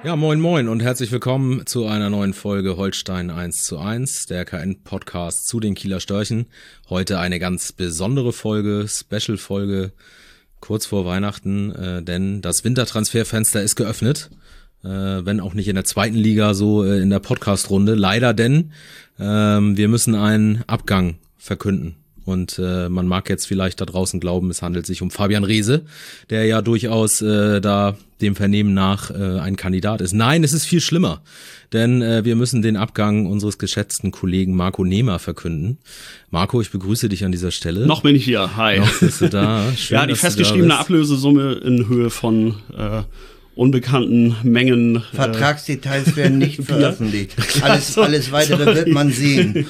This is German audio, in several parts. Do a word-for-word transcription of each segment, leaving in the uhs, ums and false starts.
Ja, moin moin und herzlich willkommen zu einer neuen Folge Holstein eins zu eins, der K N-Podcast zu den Kieler Störchen. Heute eine ganz besondere Folge, Special-Folge, kurz vor Weihnachten, äh, denn das Wintertransferfenster ist geöffnet, äh, wenn auch nicht in der zweiten Liga, so äh, in der Podcast-Runde. Leider, denn äh, wir müssen einen Abgang verkünden. Und äh, man mag jetzt vielleicht da draußen glauben, es handelt sich um Fabian Reese, der ja durchaus äh, da dem Vernehmen nach äh, ein Kandidat ist. Nein, es ist viel schlimmer, denn äh, wir müssen den Abgang unseres geschätzten Kollegen Marco Nehmer verkünden. Marco, ich begrüße dich an dieser Stelle. Noch bin ich hier, hi. Noch bist du da. Schön, ja, die festgeschriebene Ablösesumme in Höhe von äh, unbekannten Mengen. Vertragsdetails äh, werden nicht veröffentlicht. Alles, so, alles weitere sorry. wird man sehen.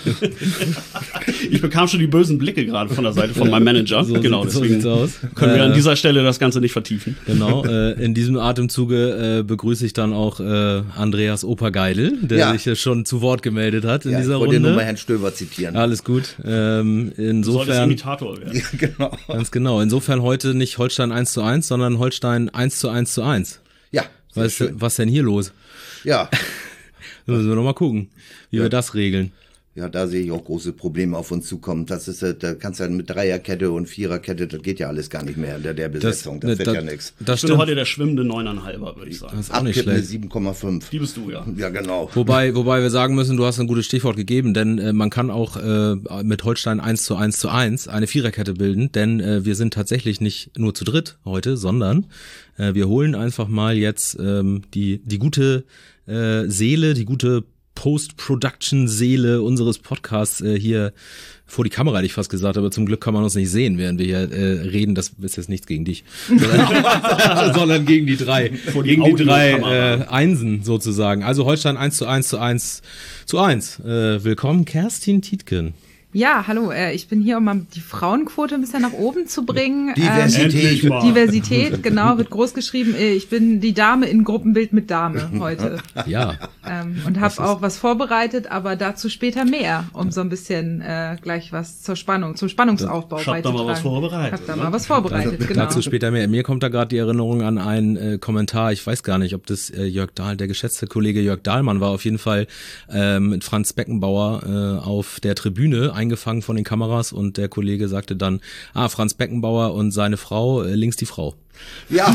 Ich bekam schon die bösen Blicke gerade von der Seite von meinem Manager. So, genau, so deswegen aus. können wir äh, an dieser Stelle das Ganze nicht vertiefen. Genau, äh, in diesem Atemzuge äh, begrüße ich dann auch äh, Andreas Opa Geidel, der ja. sich ja schon zu Wort gemeldet hat in ja, dieser ich wollte Runde. nur mal Herrn Stöber zitieren. Alles gut. Ähm, insofern, du solltest Imitator werden. Ja, genau. Ganz genau. Insofern heute nicht Holstein eins zu eins, sondern Holstein eins zu eins zu eins. Ja. Was, was denn hier los? Ja. Da müssen wir noch mal gucken, wie ja. wir das regeln. Ja, da sehe ich auch große Probleme auf uns zukommen. Das ist, da kannst du ja mit Dreierkette und Viererkette, das geht ja alles gar nicht mehr in der, der Besetzung. Das, das wird da, ja nichts. Ich bin heute der schwimmende neuneinhalber, würde ich sagen. Das ist auch nicht schlecht. sieben Komma fünf. Die bist du, ja. Ja, genau. Wobei, wobei wir sagen müssen, du hast ein gutes Stichwort gegeben, denn äh, man kann auch äh, mit Holstein eins zu eins zu eins eine Viererkette bilden, denn äh, wir sind tatsächlich nicht nur zu dritt heute, sondern äh, wir holen einfach mal jetzt ähm, die, die gute äh, Seele, die gute Post-Production-Seele unseres Podcasts äh, hier vor die Kamera, hätte ich fast gesagt, aber zum Glück kann man uns nicht sehen, während wir hier äh, reden. Das ist jetzt nichts gegen dich, sondern, sondern gegen die drei, vor die gegen die drei äh, Einsen sozusagen. Also Holstein eins zu eins zu eins zu eins. Äh, willkommen, Kerstin Tietgen. Ja, hallo, äh, ich bin hier, um mal die Frauenquote ein bisschen nach oben zu bringen. Diversität. Ähm, Diversität, genau, wird groß geschrieben. Ich bin die Dame in Gruppenbild mit Dame heute. Ja. Ähm, und habe auch was vorbereitet, aber dazu später mehr, um so ein bisschen äh, gleich was zur Spannung, zum Spannungsaufbau ich hab beizutragen. Ich hab da mal was vorbereitet. Ich hab da mal was vorbereitet, also, genau. Dazu später mehr. Mir kommt da gerade die Erinnerung an einen äh, Kommentar, ich weiß gar nicht, ob das äh, Jörg Dahl, der geschätzte Kollege Jörg Dahlmann war, auf jeden Fall äh, mit Franz Beckenbauer äh, auf der Tribüne eingefangen von den Kameras und der Kollege sagte dann, ah, Franz Beckenbauer und seine Frau, äh, links die Frau. Ja.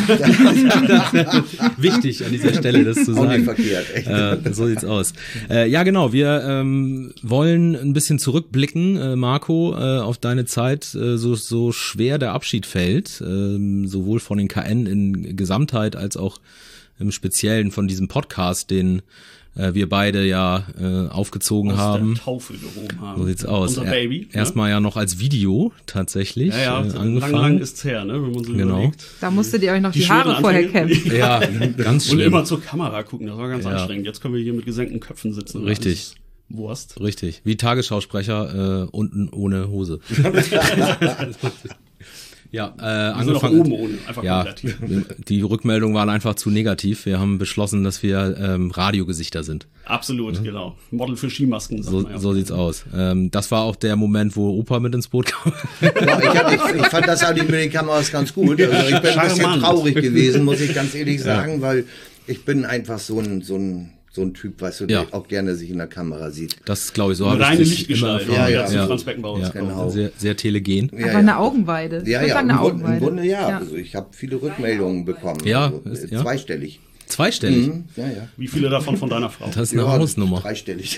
Wichtig an dieser Stelle, das zu sagen. Auch nicht verkehrt, echt. Äh, so sieht's aus. Äh, ja, genau, wir ähm, wollen ein bisschen zurückblicken, äh, Marco, äh, auf deine Zeit, äh, so, so schwer der Abschied fällt, äh, sowohl von den K N in Gesamtheit als auch im Speziellen von diesem Podcast, den äh, wir beide ja äh, aufgezogen aus haben. Der Taufe gehoben haben. So sieht's aus. Unser Baby. Er, erstmal ja noch als Video tatsächlich. Ja, ja, äh, angefangen. lang, lang ist's her, ne, wenn man so genau. überlegt. Da musstet ihr euch noch die, die Haare vorher kämpfen. Ja, ganz schlimm. Und immer zur Kamera gucken, das war ganz ja. anstrengend. Jetzt können wir hier mit gesenkten Köpfen sitzen. Richtig. Wurst. Richtig. Wie Tagesschausprecher äh, unten ohne Hose. Ja, äh, angefangen. Oben ohne, einfach ja, die Rückmeldungen waren einfach zu negativ. Wir haben beschlossen, dass wir ähm, Radiogesichter sind. Absolut, mhm. genau. Model für Skimasken. So, ja. so sieht's aus. Ähm, das war auch der Moment, wo Opa mit ins Boot kam. Ja, ich, hab, ich, ich fand das eigentlich mit den Kameras ganz gut. Also ich bin ein bisschen traurig gewesen, muss ich ganz ehrlich sagen, ja. weil ich bin einfach so ein, so ein so ein Typ, weißt du, der ja. auch gerne sich in der Kamera sieht. Das glaube ich so. Eine reine Lichtgestalt. Ja, ja, ja. ja. Franz Beckenbauer. Ja, genau. Sehr, sehr telegen. Aber ja, eine Augenweide. Ja, ja, eine im, Augenweide. im Grunde ja. ja. Also ich habe viele Rückmeldungen bekommen. Ja, also, ist, ja. Zweistellig. Zweistellig? Mhm. Ja, ja. Wie viele davon von deiner Frau? Das ist eine ja, Hausnummer. Dreistellig.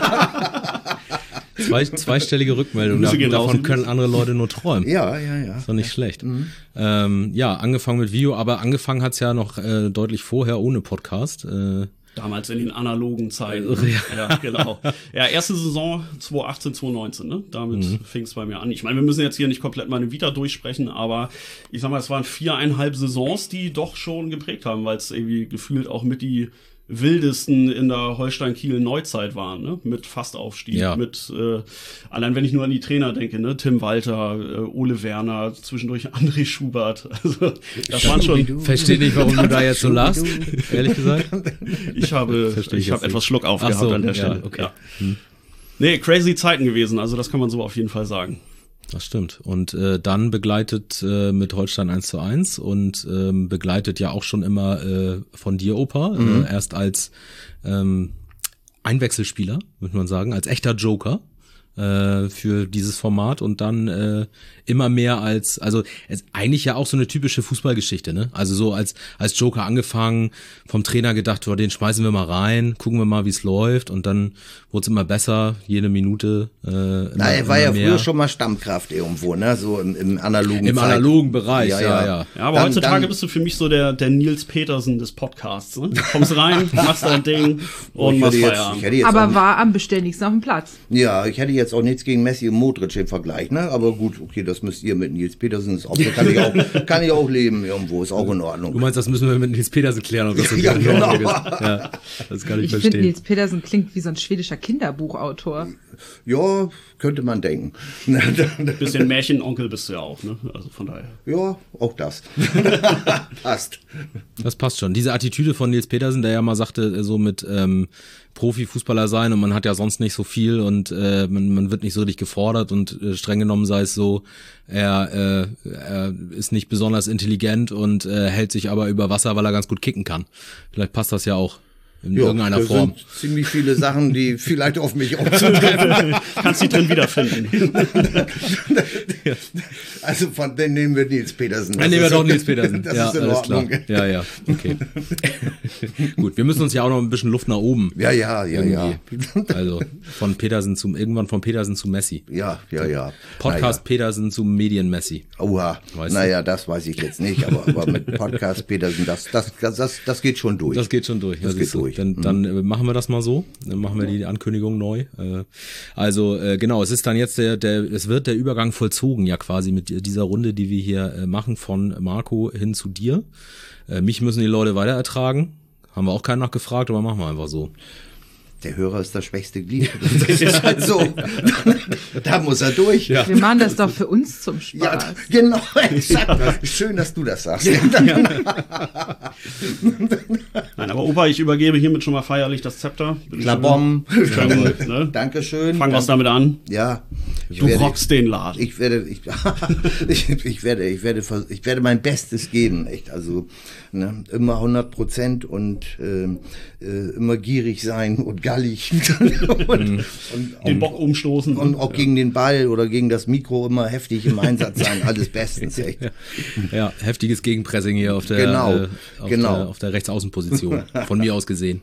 Zwei, zweistellige Rückmeldungen. Davon, davon können andere Leute nur träumen. Ja, ja, ja. Ist doch nicht ja. schlecht. Mhm. Ähm, ja, angefangen mit Video, aber angefangen hat's ja noch äh, deutlich vorher ohne Podcast. Äh, Damals in den analogen Zeiten. Ja, ja genau. Ja, erste Saison zwanzig achtzehn, zwanzig neunzehn, ne? Damit mhm. fing es bei mir an. Ich meine, wir müssen jetzt hier nicht komplett meine Vita durchsprechen, aber ich sag mal, es waren viereinhalb Saisons, die doch schon geprägt haben, weil es irgendwie gefühlt auch mit die wildesten in der Holstein-Kiel-Neuzeit waren, ne? Mit Fastaufstieg, ja. mit, äh, allein wenn ich nur an die Trainer denke, ne? Tim Walter, äh, Ole Werner, zwischendurch André Schubert, also das waren schon... Verstehe nicht, warum du da jetzt so lachst, ehrlich gesagt. Ich habe, ich, ich habe etwas Schluck aufgehabt so, an der ja, Stelle. okay. Ja. Hm. Nee, crazy Zeiten gewesen, also das kann man so auf jeden Fall sagen. Das stimmt. Und äh, dann begleitet äh, mit Holstein eins zu eins und ähm, begleitet ja auch schon immer äh, von dir, Opa, mhm. äh, erst als ähm, Einwechselspieler, würde man sagen, als echter Joker äh, für dieses Format und dann äh, immer mehr als, also es eigentlich ja auch so eine typische Fußballgeschichte, ne? Also so als als Joker angefangen, vom Trainer gedacht, oh, den schmeißen wir mal rein, gucken wir mal, wie es läuft und dann wurde es immer besser, jede Minute. Äh, immer, Na, er war ja mehr. früher schon mal Stammkraft irgendwo, ne? So im, im analogen Im Zeit. analogen Bereich, ja, ja. ja. ja. ja aber dann, heutzutage dann, bist du für mich so der, der Nils Petersen des Podcasts. Ne? Du kommst rein, machst dein Ding und machst Feierabend. Aber war am beständigsten auf dem Platz. Ja, ich hätte jetzt auch nichts gegen Messi und Modric im Vergleich, ne? Aber gut, okay, das müsst ihr mit Nils Petersen, ist auch, kann ich auch, kann ich auch leben irgendwo, ist auch in Ordnung. Du meinst, das müssen wir mit Nils Petersen klären, ob das so ja, genau. ist. Ja, das kann ich, ich verstehen. Ich finde, Nils Petersen klingt wie so ein schwedischer Kinderbuchautor. Ja, könnte man denken. Ein bisschen Märchenonkel bist du ja auch, ne? Also von daher. Ja, auch das. Passt. Das passt schon. Diese Attitüde von Nils Petersen, der ja mal sagte, so mit ähm, Profifußballer sein und man hat ja sonst nicht so viel und äh, man, man wird nicht so richtig gefordert und äh, streng genommen sei es so, er, äh, er ist nicht besonders intelligent und äh, hält sich aber über Wasser, weil er ganz gut kicken kann. Vielleicht passt das ja auch. In jo, irgendeiner das Form. Sind ziemlich viele Sachen, die vielleicht auf mich auch zutreffen. Kannst dich drin wiederfinden. Also von denen nehmen wir Nils Petersen. Dann nehmen wir doch Nils Petersen. Das ja, ist in alles Ordnung. Klar. Ja, ja, okay. Gut, wir müssen uns ja auch noch ein bisschen Luft nach oben. Ja, ja, ja, irgendwie. ja. Also von Petersen zum, irgendwann von Petersen zu Messi. Ja, ja, ja. Podcast naja. Petersen zum Medien-Messi. Oha, Weißt naja, du? Das weiß ich jetzt nicht, aber, aber mit Podcast Petersen, das, das, das, das, das geht schon durch. Das geht schon durch. Das ja, geht durch. Dann, dann äh, machen wir das mal so. Dann machen wir die Ankündigung neu. Äh, also äh, genau, es ist dann jetzt der, der, es wird der Übergang vollzogen ja quasi mit dieser Runde, die wir hier äh, machen von Marco hin zu dir. Äh, mich müssen die Leute weiter ertragen. Haben wir auch keinen nachgefragt, aber machen wir einfach so. Der Hörer ist das schwächste Glied. Das ist halt so. Da muss er durch. Ja. Wir machen das doch für uns zum Spaß. Ja, genau, exakt. Schön, dass du das sagst. Nein, aber Opa, ich übergebe hiermit schon mal feierlich das Zepter. Klabom. Schön, ne? Dankeschön. Fangen wir es damit an. Ja. Du werde, rockst den Laden. Ich werde, ich, ich, ich werde, ich werde, ich werde mein Bestes geben, echt. Also, ne, immer hundert Prozent und äh, immer gierig sein und gallig und, und, den Bock umstoßen und auch ja. gegen den Ball oder gegen das Mikro immer heftig im Einsatz sein. Alles bestens, echt. Ja, heftiges Gegenpressing hier auf der, genau, äh, auf genau. der, auf der Rechtsaußenposition. Von mir aus gesehen.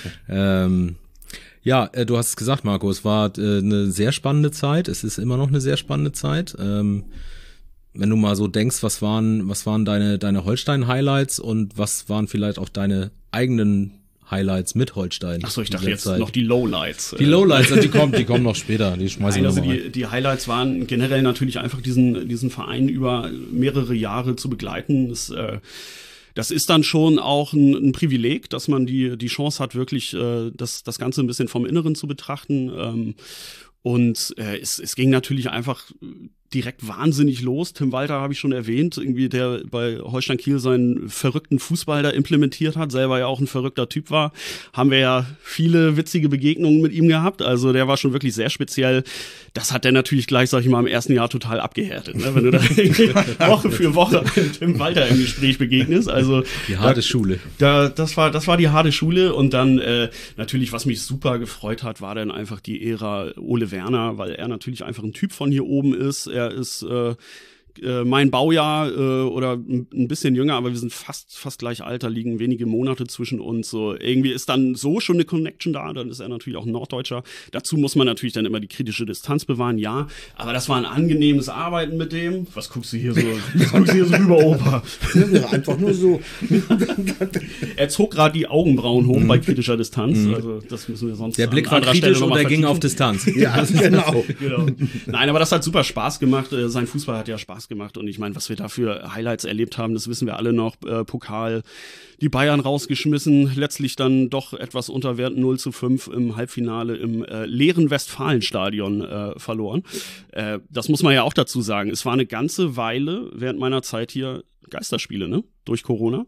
ähm, Ja, äh, du hast es gesagt, Marco, es war äh, eine sehr spannende Zeit. Es ist immer noch eine sehr spannende Zeit. Ähm, wenn du mal so denkst, was waren, was waren deine, deine Holstein-Highlights und was waren vielleicht auch deine eigenen Highlights mit Holstein? Achso, ich dachte jetzt Zeit. noch die Lowlights. Die Lowlights, die kommen, die kommen noch später. Die schmeißen Nein, wir also die, die Highlights waren generell natürlich einfach diesen, diesen Verein über mehrere Jahre zu begleiten. Das, äh, Das ist dann schon auch ein, ein Privileg, dass man die, die Chance hat, wirklich äh, das, das Ganze ein bisschen vom Inneren zu betrachten. Ähm, und äh, es, es ging natürlich einfach direkt wahnsinnig los. Tim Walter habe ich schon erwähnt, irgendwie der bei Holstein Kiel seinen verrückten Fußball da implementiert hat, selber ja auch ein verrückter Typ war. Haben wir ja viele witzige Begegnungen mit ihm gehabt. Also der war schon wirklich sehr speziell. Das hat der natürlich gleich, sag ich mal, im ersten Jahr total abgehärtet, ne? Wenn du da Woche für Woche Tim Walter im Gespräch begegnest. Also die harte da, Schule. Da, das war, das war die harte Schule. Und dann äh, natürlich, was mich super gefreut hat, war dann einfach die Ära Ole Werner, weil er natürlich einfach ein Typ von hier oben ist. Er ist äh, äh, mein Baujahr äh, oder ein, ein bisschen jünger, aber wir sind fast fast gleich Alter, liegen wenige Monate zwischen uns. So irgendwie ist dann so schon eine Connection da. Dann ist er natürlich auch ein Norddeutscher. Dazu muss man natürlich dann immer die kritische Distanz bewahren, ja. Aber das war ein angenehmes Arbeiten mit dem. Was guckst du hier so? Was guckst du hier so rüber, Opa? Einfach nur so. Er zog gerade die Augenbrauen hoch bei kritischer Distanz. Also das müssen wir sonst. Der Blick war kritisch und er ging auf Distanz. Ja, genau. genau. Nein, aber das hat super Spaß gemacht. Sein Fußball hat ja Spaß gemacht und ich meine, was wir da für Highlights erlebt haben, das wissen wir alle noch. Äh, Pokal, die Bayern rausgeschmissen, letztlich dann doch etwas unter Wert null zu fünf im Halbfinale im äh, leeren Westfalenstadion äh, verloren. Äh, das muss man ja auch dazu sagen. Es war eine ganze Weile während meiner Zeit hier Geisterspiele, ne? Durch Corona.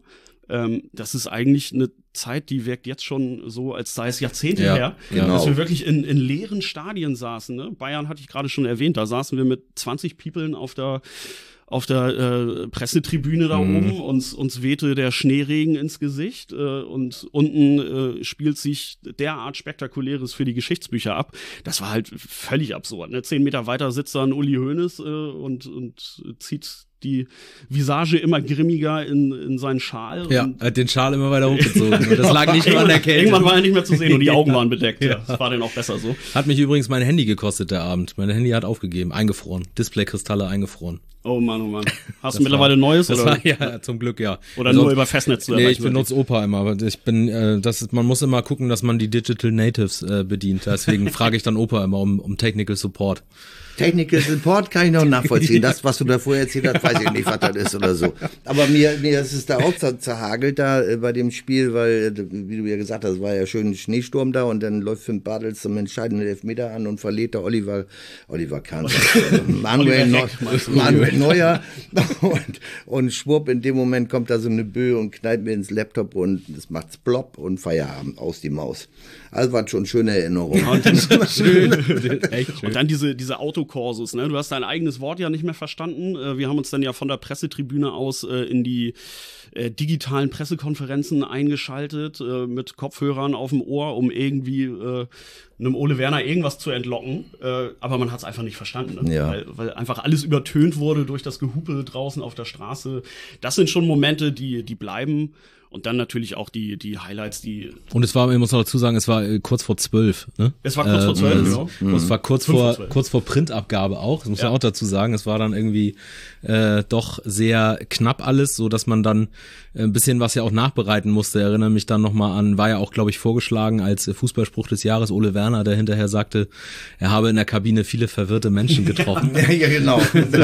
Ähm, das ist eigentlich eine Zeit, die wirkt jetzt schon so, als sei es Jahrzehnte ja, her, genau. dass wir wirklich in, in leeren Stadien saßen. Ne? Bayern hatte ich gerade schon erwähnt, da saßen wir mit zwanzig Peoplen auf der auf der äh, Pressetribüne da mhm. oben, uns, uns wehte der Schneeregen ins Gesicht äh, und unten äh, spielt sich derart Spektakuläres für die Geschichtsbücher ab. Das war halt völlig absurd. Ne? Zehn Meter weiter sitzt dann Uli Hoeneß äh, und, und zieht die Visage immer grimmiger in, in seinen Schal. Ja, und hat den Schal immer weiter hochgezogen. Das lag nicht nur an der Kälte. Irgendwann war er nicht mehr zu sehen und die Augen waren bedeckt. Ja. Das war dann auch besser so. Hat mich übrigens mein Handy gekostet, der Abend. Mein Handy hat aufgegeben, eingefroren. Displaykristalle eingefroren. Oh Mann, oh Mann. Hast du mittlerweile ein neues? Das oder? war, ja, zum Glück, ja. Oder also, nur über Festnetz zu erreichen? Nee, ich benutze Opa immer, aber ich bin, äh, das ist, man muss immer gucken, dass man die Digital Natives äh, bedient. Deswegen frage ich dann Opa immer um, um Technical Support. Technical Support kann ich noch nachvollziehen. Das, was du da vorher erzählt hast, weiß ich nicht, was das ist oder so. Aber mir, mir ist es da auch zerhagelt da äh, bei dem Spiel, weil, äh, wie du ja gesagt hast, war ja schön ein Schneesturm da und dann läuft Finn Bartels zum entscheidenden Elfmeter an und verliert der Oliver, Oliver Kahn, Manuel, Neu, Manuel Neuer und, und schwupp, in dem Moment kommt da so eine Böe und knallt mir ins Laptop und es macht's plopp und Feierabend aus die Maus. Also war schon schöne Erinnerung. Ja, und, dann, schön. Echt schön. Und dann diese, diese Autokorsus, ne? Du hast dein eigenes Wort ja nicht mehr verstanden. Wir haben uns dann ja von der Pressetribüne aus äh, in die äh, digitalen Pressekonferenzen eingeschaltet, äh, mit Kopfhörern auf dem Ohr, um irgendwie äh, einem Ole Werner irgendwas zu entlocken. Äh, aber man hat es einfach nicht verstanden, ne? Ja. weil, weil einfach alles übertönt wurde durch das Gehupe draußen auf der Straße. Das sind schon Momente, die, die bleiben. Und dann natürlich auch die, die Highlights, die. Und es war, ich muss noch dazu sagen, es war äh, kurz vor zwölf, ne? Es war kurz äh, vor zwölf, genau. Mhm. Es war kurz vor, vor kurz vor Printabgabe auch, das muss man ja auch dazu sagen. Es war dann irgendwie äh, doch sehr knapp alles, so dass man dann ein bisschen was ja auch nachbereiten musste. Ich erinnere mich dann nochmal an, war ja auch, glaube ich, vorgeschlagen als Fußballspruch des Jahres Ole Werner, der hinterher sagte, er habe in der Kabine viele verwirrte Menschen getroffen. Ja, ja, genau.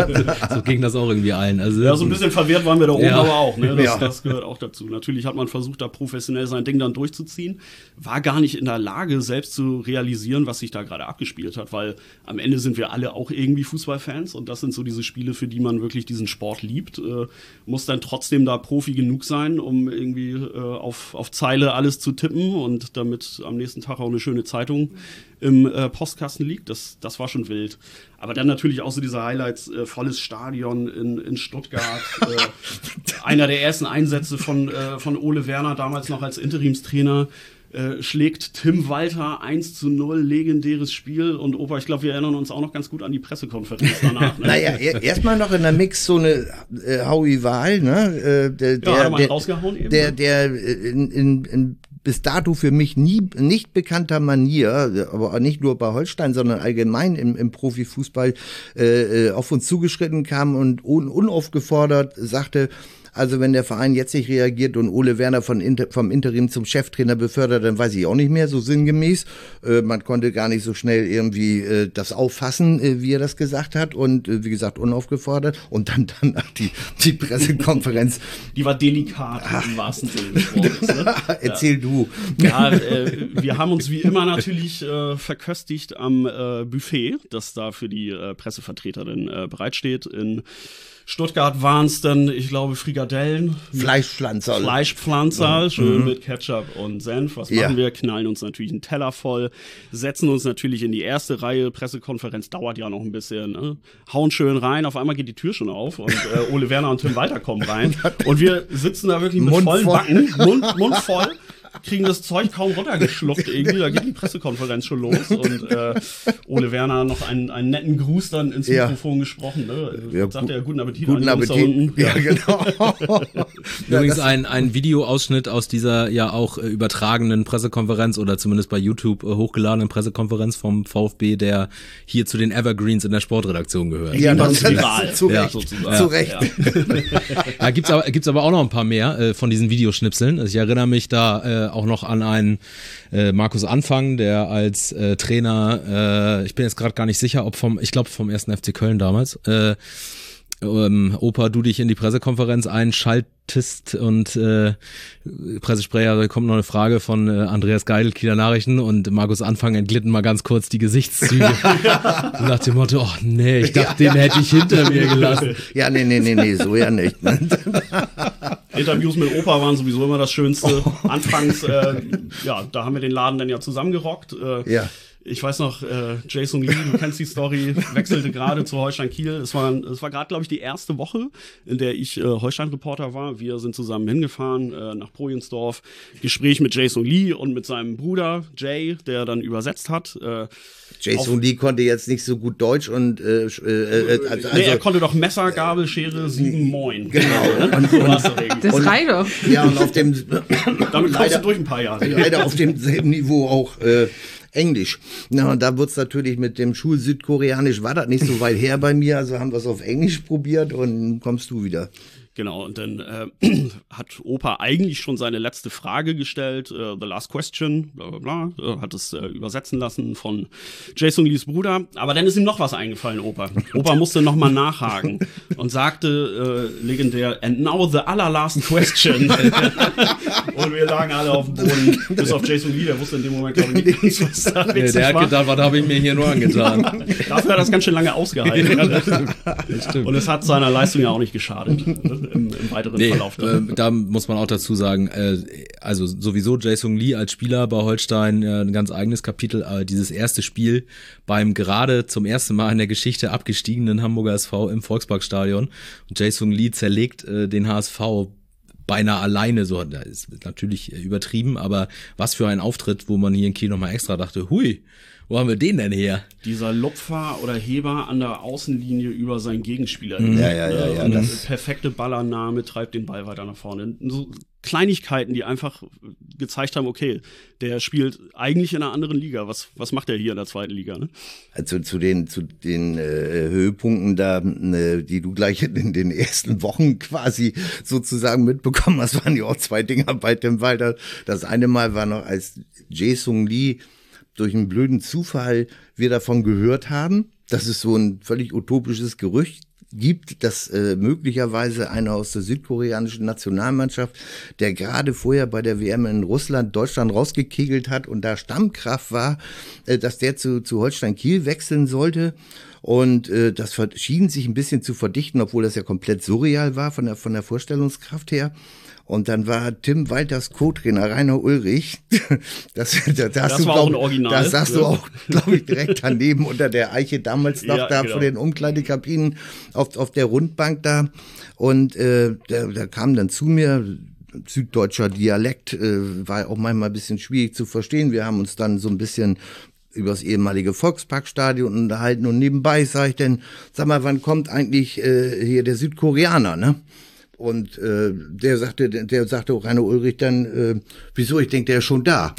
So ging das auch irgendwie allen. Also, ja, so ein bisschen verwirrt waren wir da oben ja. aber auch, ne? Das, ja. das gehört auch dazu. Natürlich hat man versucht, da professionell sein Ding dann durchzuziehen, war gar nicht in der Lage, selbst zu realisieren, was sich da gerade abgespielt hat, weil am Ende sind wir alle auch irgendwie Fußballfans und das sind so diese Spiele, für die man wirklich diesen Sport liebt, äh, muss dann trotzdem da Profi genug sein, um irgendwie äh, auf, auf Zeile alles zu tippen und damit am nächsten Tag auch eine schöne Zeitung im äh, Postkasten liegt. Das, das war schon wild. Aber dann natürlich auch so diese Highlights, äh, volles Stadion in, in Stuttgart. äh, einer der ersten Einsätze von, äh, von Ole Werner, damals noch als Interimstrainer, äh, schlägt Tim Walter eins zu null, legendäres Spiel. Und Opa, ich glaube, wir erinnern uns auch noch ganz gut an die Pressekonferenz danach. Ne? Naja, erstmal noch in der Mix so eine äh, Howie Wahl, ne? Äh, der, der, ja, hat er mal der, rausgehauen eben. Der, der in, in, in bis dato für mich nie nicht bekannter Manier, aber nicht nur bei Holstein, sondern allgemein im, im Profifußball äh, auf uns zugeschritten kam und un, unaufgefordert sagte, also wenn der Verein jetzt nicht reagiert und Ole Werner von Inter, vom Interim zum Cheftrainer befördert, dann weiß ich auch nicht mehr, so sinngemäß. Äh, man konnte gar nicht so schnell irgendwie äh, das auffassen, äh, wie er das gesagt hat und äh, wie gesagt unaufgefordert. Und dann danach die, die Pressekonferenz. Die war delikat Ach. im wahrsten Sinne des Wortes. Ne? Erzähl ja. du. Ja, äh, wir haben uns wie immer natürlich äh, verköstigt am äh, Buffet, das da für die äh, Pressevertreterin äh, bereitsteht. In Stuttgart waren es dann, ich glaube, Frikadellen. Fleischpflanzer. Fleischpflanzer, mhm. schön mhm. mit Ketchup und Senf. Was ja. machen wir? Knallen uns natürlich einen Teller voll, setzen uns natürlich in die erste Reihe. Pressekonferenz dauert ja noch ein bisschen. Ne? Hauen schön rein, auf einmal geht die Tür schon auf und äh, Ole Werner und Tim Walter kommen rein. Und wir sitzen da wirklich mit Mund vollen voll. Backen, Mund, Mund voll. Kriegen das Zeug kaum runtergeschluckt irgendwie, da geht die Pressekonferenz schon los und äh, Ole Werner noch einen, einen netten Gruß dann ins ja. Mikrofon gesprochen, ne? Ja, sagt er, guten Appetit guten an die Jungs da Appetit. unten. Ja, genau. Übrigens ein, ein Videoausschnitt aus dieser ja auch äh, übertragenen Pressekonferenz oder zumindest bei YouTube äh, hochgeladenen Pressekonferenz vom VfB, der hier zu den Evergreens in der Sportredaktion gehört. Ja, das das ist ist zu ja. Recht. sozusagen. Zu Recht. Ja. Da gibt's aber, gibt's aber auch noch ein paar mehr äh, von diesen Videoschnipseln. Also ich erinnere mich da äh, auch noch an einen äh, Markus Anfang, der als äh, Trainer, äh, ich bin jetzt gerade gar nicht sicher, ob vom, ich glaube vom ersten F C Köln damals, äh, ähm, Opa, du dich in die Pressekonferenz einschaltest und äh, Pressesprecher, da kommt noch eine Frage von äh, Andreas Geidel, Kieler Nachrichten, und Markus Anfang entglitten mal ganz kurz die Gesichtszüge. Nach dem Motto, ach nee, ich dachte, ja. den hätte ich hinter mir gelassen. Ja, nee, nee, nee, nee, so ja nicht. Ne? Interviews mit Opa waren sowieso immer das Schönste. Anfangs, äh, ja, da haben wir den Laden dann ja zusammengerockt. Äh, ja. Ich weiß noch, äh, Jason Lee, du kennst die Story, wechselte gerade zu Holstein Kiel. Es war, es war gerade, glaube ich, die erste Woche, in der ich äh, Holstein-Reporter war. Wir sind zusammen hingefahren äh, nach Projensdorf. Gespräch mit Jason Lee und mit seinem Bruder Jay, der dann übersetzt hat. Äh, Jason Lee konnte jetzt nicht so gut Deutsch und äh, äh, also, nee, er konnte doch Messer, Gabel, Schere, sieben, Moin. Genau. Und, und, das reicht doch. Ja, und auf dem damit kommst du durch ein paar Jahre. Leider auf demselben Niveau auch äh, Englisch. Na, und da wird's natürlich mit dem Schul-Südkoreanisch, war das nicht so weit her bei mir, also haben wir es auf Englisch probiert und kommst du wieder. Genau, und dann äh, hat Opa eigentlich schon seine letzte Frage gestellt, äh, the last question, bla bla bla, äh, hat es äh, übersetzen lassen von Jason Lees Bruder, aber dann ist ihm noch was eingefallen, Opa. Opa musste nochmal nachhaken und sagte äh, legendär, and now the allerlast question. Und wir lagen alle auf dem Boden, bis auf Jason Lee, der wusste in dem Moment, glaube ich, nicht, was da nee, der hat gedacht, was habe ich mir hier nur angetan. Dafür hat er das ganz schön lange ausgehalten. Das stimmt. Und es hat seiner Leistung ja auch nicht geschadet. Im, im weiteren nee, Verlauf. Äh, da muss man auch dazu sagen, äh, also sowieso Jason Lee als Spieler bei Holstein äh, ein ganz eigenes Kapitel, aber dieses erste Spiel beim gerade zum ersten Mal in der Geschichte abgestiegenen Hamburger S V im Volksparkstadion und Jason Lee zerlegt äh, den H S V beinahe alleine, so, das ist natürlich übertrieben, aber was für ein Auftritt, wo man hier in Kiel nochmal extra dachte, hui, wo haben wir den denn her? Dieser Lupfer oder Heber an der Außenlinie über seinen Gegenspieler. Mhm. Ja, ja, ja, ja. Und das perfekte Ballannahme treibt den Ball weiter nach vorne. So Kleinigkeiten, die einfach gezeigt haben, okay, der spielt eigentlich in einer anderen Liga. Was, was macht er hier in der zweiten Liga? Ne? Also zu den, zu den äh, Höhepunkten da, äh, die du gleich in den ersten Wochen quasi sozusagen mitbekommen hast, waren ja auch zwei Dinger bei Tim Walter. Das eine Mal war noch, als Jason Lee durch einen blöden Zufall wir davon gehört haben, dass es so ein völlig utopisches Gerücht gibt, dass äh, möglicherweise einer aus der südkoreanischen Nationalmannschaft, der gerade vorher bei der W M in Russland Deutschland rausgekegelt hat und da Stammkraft war, äh, dass der zu, zu Holstein Kiel wechseln sollte. Und äh, das schien sich ein bisschen zu verdichten, obwohl das ja komplett surreal war von der, von der Vorstellungskraft her. Und dann war Tim Walters Co-Trainer Rainer Ulrich. Das, da, da das du, war glaub, auch ein Original. Da saß ja. du auch, glaube ich, direkt daneben unter der Eiche damals noch ja, da genau. vor den Umkleidekabinen auf, auf der Rundbank da. Und äh, der, der kam dann zu mir. Süddeutscher Dialekt äh, war auch manchmal ein bisschen schwierig zu verstehen. Wir haben uns dann so ein bisschen über das ehemalige Volksparkstadion unterhalten und nebenbei sage ich dann, sag mal, wann kommt eigentlich äh, hier der Südkoreaner, ne? Und äh, der sagte, der sagte auch Rainer Ulrich dann, äh, wieso, ich denke, der ist schon da.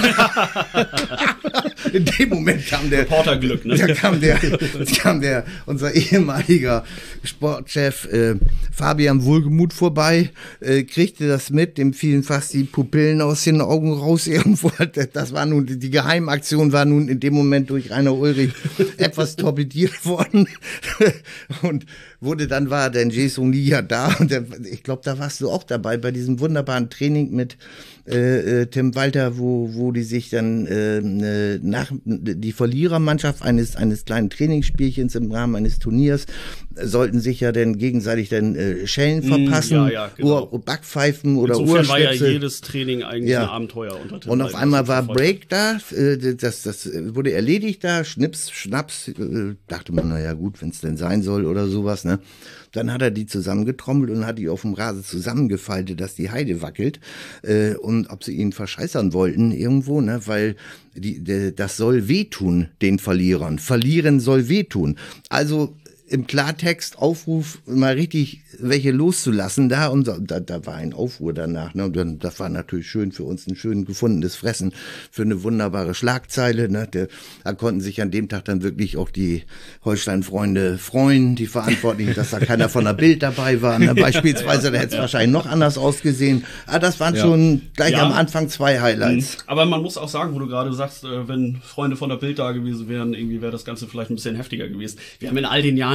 In dem Moment kam der Reporterglück, ne? Da kam der, kam der, unser ehemaliger Sportchef äh, Fabian Wohlgemuth vorbei, äh, kriegte das mit, dem fielen fast die Pupillen aus den Augen raus irgendwo. Das war nun, die Geheimaktion war nun in dem Moment durch Rainer Ulrich etwas torpediert worden. Und wurde dann, war dann Jason Lee ja da und der, ich glaube, da warst du auch dabei bei diesem wunderbaren Training mit äh, äh, Tim Walter, wo wo die sich dann äh, nach die Verlierermannschaft eines eines kleinen Trainingsspielchens im Rahmen eines Turniers sollten sich ja dann gegenseitig dann äh, Schellen verpassen, ja, ja, genau. Ur, Backpfeifen oder Insofern war ja Uhrschnipsel. jedes Training eigentlich Ja. ein Abenteuer unter Tim Und auf Walter. einmal war Verfolgt. Break da, äh, das, das wurde erledigt da, Schnips, Schnaps, äh, dachte man, naja gut, wenn es denn sein soll oder sowas, ne? Dann hat er die zusammengetrommelt und hat die auf dem Rasen zusammengefaltet, dass die Heide wackelt. Äh, und ob sie ihn verscheißern wollten irgendwo, ne? Weil die, de, das soll wehtun, den Verlierern. Verlieren soll wehtun. Also im Klartext Aufruf, mal richtig welche loszulassen da. Und da, da war ein Aufruhr danach. Ne? Und dann, das war natürlich schön für uns, ein schön gefundenes Fressen für eine wunderbare Schlagzeile. Ne? Der, da konnten sich an dem Tag dann wirklich auch die Holstein-Freunde freuen, die Verantwortlichen, dass da keiner von der Bild dabei war. Ne? Beispielsweise, da hätte es wahrscheinlich noch anders ausgesehen. Aber das waren Ja. schon gleich Ja. am Anfang zwei Highlights. Aber man muss auch sagen, wo du gerade sagst, äh, wenn Freunde von der Bild da gewesen wären, irgendwie wäre das Ganze vielleicht ein bisschen heftiger gewesen. Wir haben in all den Jahren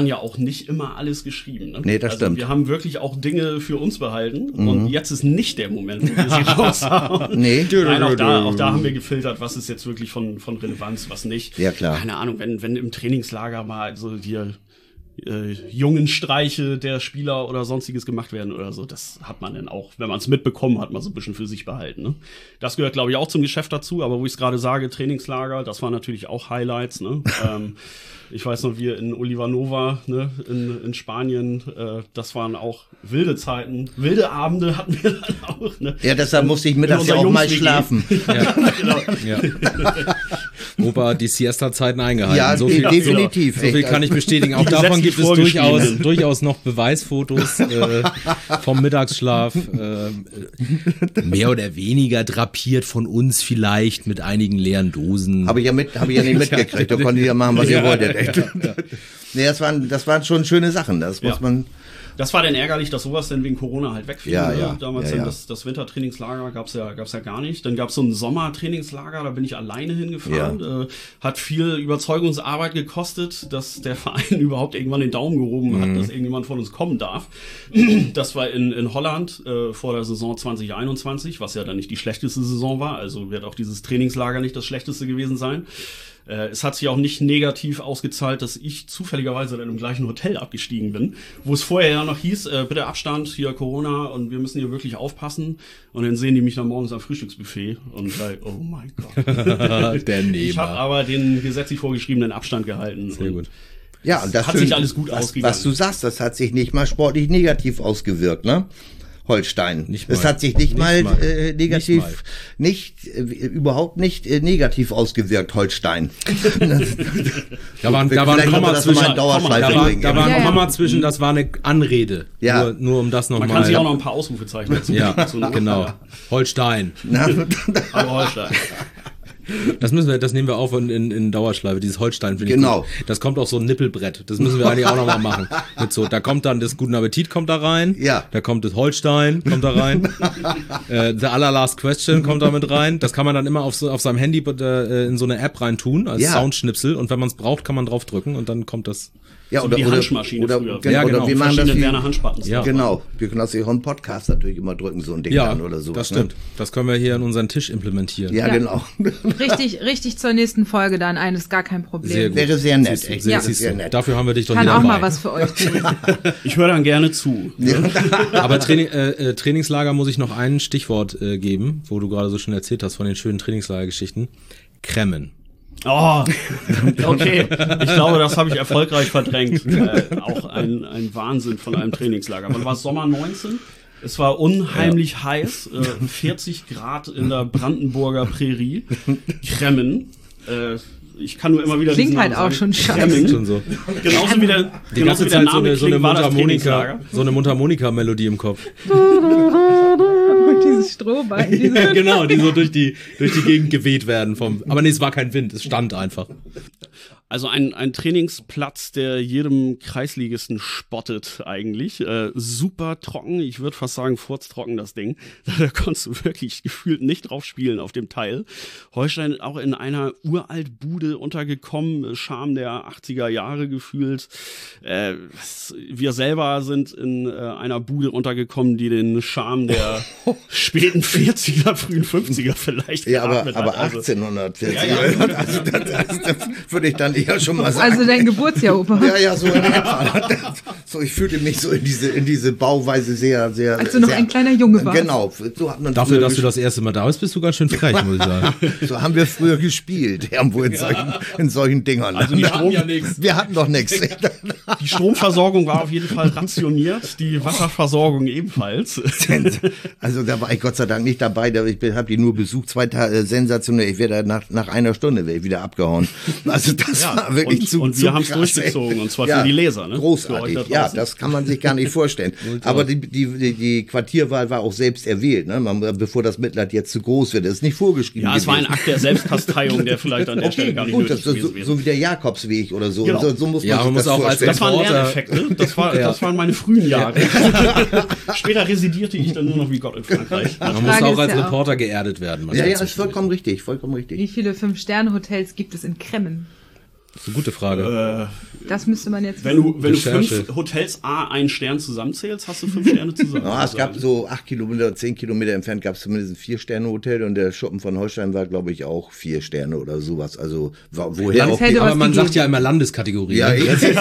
waren ja auch nicht immer alles geschrieben. Ne? Nee, das also stimmt. Wir haben wirklich auch Dinge für uns behalten mhm. und jetzt ist nicht der Moment, wo wir sie raushauen. Nee. Nein, auch da, auch da haben wir gefiltert, was ist jetzt wirklich von, von Relevanz, was nicht. Ja, klar. Keine Ahnung, wenn, wenn im Trainingslager mal so hier Äh, jungen Streiche der Spieler oder sonstiges gemacht werden oder so, das hat man dann auch, wenn man es mitbekommen hat, mal so ein bisschen für sich behalten. Ne? Das gehört, glaube ich, auch zum Geschäft dazu, aber wo ich es gerade sage, Trainingslager, das waren natürlich auch Highlights. Ne? ähm, ich weiß noch, wir in Olivanova, ne, in, in Spanien, äh, das waren auch wilde Zeiten, wilde Abende hatten wir dann auch. Ne? Ja, deshalb musste ich mittags ja auch mal schlafen. Ja. Genau. Ja. Opa hat die Siesta-Zeiten eingehalten. Ja, so viel, definitiv. So, so viel kann ich bestätigen. Auch davon gibt es durchaus, durchaus noch Beweisfotos äh, vom Mittagsschlaf. Äh, mehr oder weniger drapiert von uns vielleicht mit einigen leeren Dosen. Habe ich ja, mit, hab ich ja nicht mitgekriegt. Da konntet ihr ja machen, was ihr wolltet. Ja, ja. Nee, das waren, das waren schon schöne Sachen. Das muss ja. man... Das war dann ärgerlich, dass sowas dann wegen Corona halt wegfiel. Ja, ne? ja, Damals ja, dann ja. das, das Wintertrainingslager gab's ja, gab's ja gar nicht. Dann gab's so ein Sommertrainingslager, da bin ich alleine hingefahren. Ja. Äh, hat viel Überzeugungsarbeit gekostet, dass der Verein überhaupt irgendwann den Daumen gehoben hat, mhm. dass irgendjemand von uns kommen darf. Das war in, in Holland äh, vor der Saison zwanzig einundzwanzig, was ja dann nicht die schlechteste Saison war. Also wird auch dieses Trainingslager nicht das schlechteste gewesen sein. Es hat sich auch nicht negativ ausgezahlt, dass ich zufälligerweise dann im gleichen Hotel abgestiegen bin, wo es vorher ja noch hieß, äh, bitte Abstand, hier Corona und wir müssen hier wirklich aufpassen. Und dann sehen die mich dann morgens am Frühstücksbuffet und like, oh mein Gott. Der Nehmer. Ich habe aber den gesetzlich vorgeschriebenen Abstand gehalten. Sehr gut. Ja, und das hat schön, sich alles gut was, ausgegangen. Was du sagst, das hat sich nicht mal sportlich negativ ausgewirkt, ne? Holstein. Nicht mal. Es hat sich nicht, nicht mal, mal äh, negativ, nicht, mal. nicht äh, überhaupt nicht äh, negativ ausgewirkt, Holstein. da waren, da war ein Komma zwischen, da war, da war ein ja, Komma ja. zwischen, das war eine Anrede. Ja. Nur, nur um das nochmal. Man kann sich auch noch ein paar Ausrufezeichen dazu Ja, dazu noch. genau. Holstein. Aber Holstein. Das müssen wir, das nehmen wir auf in, in, in Dauerschleife, dieses Holstein. Genau. Ich das kommt auch so ein Nippelbrett. Das müssen wir eigentlich auch nochmal machen. Mit so, da kommt dann das Guten Appetit kommt da rein. Ja. Da kommt das Holstein, kommt da rein. äh, the aller last question kommt da mit rein. Das kann man dann immer auf, so, auf seinem Handy äh, in so eine App rein tun, als ja. Soundschnipsel. Und wenn man es braucht, kann man drauf drücken und dann kommt das. Ja, so oder, die oder, Handschmaschine oder, früher. Genau, Ja, genau. oder wir machen das wie, Werner Handspaten. Ja. Genau. Wir können das hier auch im Podcast natürlich immer drücken, so ein Ding Ja, dann oder so. das stimmt. Ne? Das können wir hier in unseren Tisch implementieren. Ja, Ja. genau. Richtig, richtig zur nächsten Folge dann ein, ist gar kein Problem. Sehr gut. Wäre sehr nett. Siehst du, echt. sehr, Ja. siehst du. Sehr nett. Dafür haben wir dich doch Kann hier auch dabei. mal was für euch tun. Ich höre dann gerne zu. Aber Training, äh, Trainingslager muss ich noch ein Stichwort äh, geben, wo du gerade so schön erzählt hast von den schönen Trainingslagergeschichten. Kremmen. Oh, okay. Ich glaube, das habe ich erfolgreich verdrängt. Äh, auch ein, ein Wahnsinn von einem Trainingslager. Wann war es? Sommer neunzehn? Es war unheimlich ja. heiß. Äh, vierzig Grad in der Brandenburger Prärie. Kremmen. Äh, ich kann nur immer wieder Klingt diesen halt Namen auch sagen. schon scheiße. Schon so. Genauso wie der, Die genauso ganze wie der Zeit so Name eine, so eine klingt, war das Mundharmonika, Trainingslager. so eine Mundharmonika-Melodie im Kopf. Und dieses Strohbein. Diese Ja, genau, die so durch die, durch die Gegend geweht werden vom, aber nee, es war kein Wind, es stand einfach. Also ein, ein Trainingsplatz, der jedem Kreisligisten spottet eigentlich. Äh, super trocken, ich würde fast sagen furztrocken das Ding. Da konntest du wirklich gefühlt nicht drauf spielen auf dem Teil. Holstein auch in einer Uraltbude untergekommen, Charme der achtziger Jahre gefühlt. Äh, wir selber sind in äh, einer Bude untergekommen, die den Charme der späten vierziger, frühen fünfziger vielleicht Ja, aber, geatmet aber hat. Also, achtzehnhundertvierzig. Ja, ja. Also, das, das, das würde ich dann eher schon mal sagen. Also dein Geburtsjahr, Opa. Ja, ja, so in etwa. So, ich fühlte mich so in diese, in diese Bauweise sehr, sehr. Als du noch sehr, ein kleiner Junge warst. Genau. So hat man Dafür, früher dass du das erste Mal da bist, bist du ganz schön frech, muss ich sagen. gespielt. So haben wir früher gespielt, irgendwo in solchen, in solchen Dingern. Also die Strom, Wir hatten doch nichts. Die Stromversorgung war auf jeden Fall rationiert, die Wasserversorgung ebenfalls. Also da war ich Gott sei Dank nicht dabei, da- ich habe die nur besucht, zwei Tage sensationell. Ich wäre da nach, nach einer Stunde wäre ich wieder abgehauen. Also das Ja, war wirklich und, zu und zu wir haben es krass, durchgezogen, ey. und zwar Ja, für die Leser. Ne? Großartig, Für euch da ja, draußen. das kann man sich gar nicht vorstellen. Aber die, die, die, die Quartierwahl war auch selbst erwählt, ne? Man, bevor das Mitleid jetzt zu groß wird. Das ist nicht vorgeschrieben Ja, es war ein gewesen. Akt der Selbstkasteiung, der vielleicht an der Stelle gar nicht Gut, das nötig ist so, gewesen so wäre. wie der Jakobsweg oder so. Genau. So, so muss man Ja, sich man das muss auch als vorstellen. Das war ein Reporter- Lerneffekt, ne? Das, war, Ja. das waren meine frühen Jahre. Später residierte ich dann nur noch wie Gott in Frankreich. Man muss Frage auch ist als ja auch- Reporter geerdet werden. Ja, ja, ist vollkommen richtig, vollkommen richtig. Wie viele Fünf-Sterne-Hotels gibt es in Kremmen? Das ist eine gute Frage. Äh, das müsste man jetzt Wenn du, wenn du fünf Hotels A einen Stern zusammenzählst, hast du fünf Sterne zusammen. Ja, es gab so acht Kilometer, zehn Kilometer entfernt gab es zumindest ein Vier-Sterne-Hotel und der Schuppen von Holstein war, glaube ich, auch vier Sterne oder sowas. Also woher auch die, aber man sagt ja immer Landeskategorie. Ja,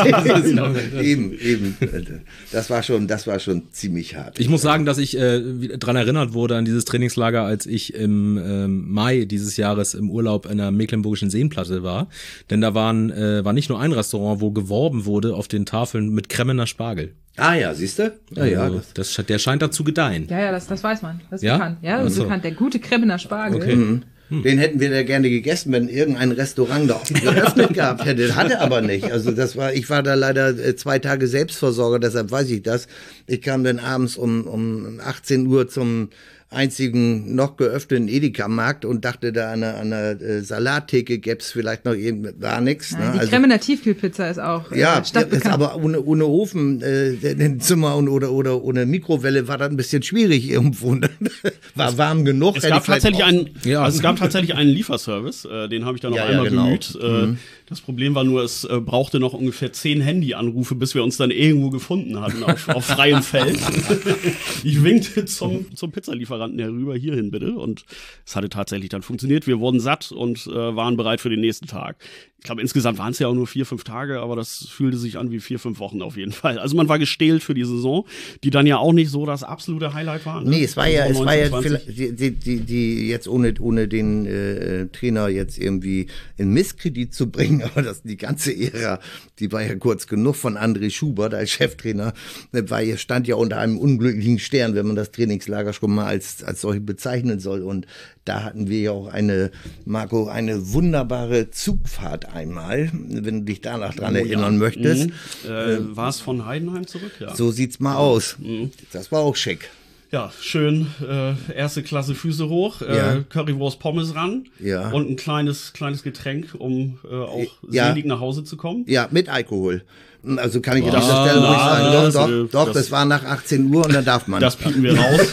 ne? eben, eben. Das war schon, das war schon ziemlich hart. Ich muss sagen, dass ich äh, daran erinnert wurde an dieses Trainingslager, als ich im ähm, Mai dieses Jahres im Urlaub in der Mecklenburgischen Seenplatte war. Denn da waren Äh, war nicht nur ein Restaurant, wo geworben wurde auf den Tafeln mit Kremmener Spargel. Ah ja, siehst du? Ja, also, ja. Das, das, der scheint da zu gedeihen. Ja, ja, das, das weiß man. Das ist ja? bekannt. Ja, das ist bekannt. Der gute Kremmener Spargel. Okay. Mhm. Hm. Den hätten wir da gerne gegessen, wenn irgendein Restaurant da geöffnet gehabt hätte. Hatte aber nicht. Also das war, ich war da leider zwei Tage Selbstversorger, deshalb weiß ich das. Ich kam dann abends um, um achtzehn Uhr zum einzigen noch geöffneten Edeka-Markt und dachte da an einer, an einer äh, Salattheke gäbe es vielleicht noch eben, war nix. Ja, ne? Die also, Kremmener Tiefkühlpizza ist auch äh, ja, stadtbekannt. Ist aber ohne, ohne Ofen äh, im Zimmer und, oder, oder ohne Mikrowelle war das ein bisschen schwierig irgendwo. War warm genug. Es gab, tatsächlich einen, ja. also es gab tatsächlich einen Lieferservice, äh, den habe ich dann noch ja, einmal ja, genau. bemüht. Äh, mhm. Das Problem war nur, es äh, brauchte noch ungefähr zehn Handyanrufe, bis wir uns dann irgendwo gefunden hatten auf, auf freiem Feld. Ich winkte zum, zum Pizzalieferanten herüber, hierhin bitte. Und es hatte tatsächlich dann funktioniert. Wir wurden satt und äh, waren bereit für den nächsten Tag. Ich glaube, insgesamt waren es ja auch nur vier, fünf Tage, aber das fühlte sich an wie vier, fünf Wochen auf jeden Fall. Also man war gestählt für die Saison, die dann ja auch nicht so das absolute Highlight war. Ne? Nee, es war ja, es war ja die, die, die, die jetzt ohne, ohne den äh, Trainer jetzt irgendwie in Misskredit zu bringen, aber das die ganze Ära, die war ja kurz genug von André Schubert als Cheftrainer, war ja, stand ja unter einem unglücklichen Stern, wenn man das Trainingslager schon mal als, als solche bezeichnen soll. Und da hatten wir ja auch eine, Marco, eine wunderbare Zugfahrt einmal, wenn du dich danach dran oh, erinnern ja. möchtest. Mhm. Äh, äh, war es von Heidenheim zurück? Ja. So sieht's mal aus. Mhm. Das war auch schick. Ja, schön, äh, erste Klasse Füße hoch, äh, ja. Currywurst Pommes ran ja. und ein kleines kleines Getränk, um äh, auch ja. selig nach Hause zu kommen. Ja, mit Alkohol. Also kann ich wow. an dieser Stelle ruhig sagen, doch, das, doch, äh, doch, das, das war nach achtzehn Uhr und dann darf man. Das piepen wir raus.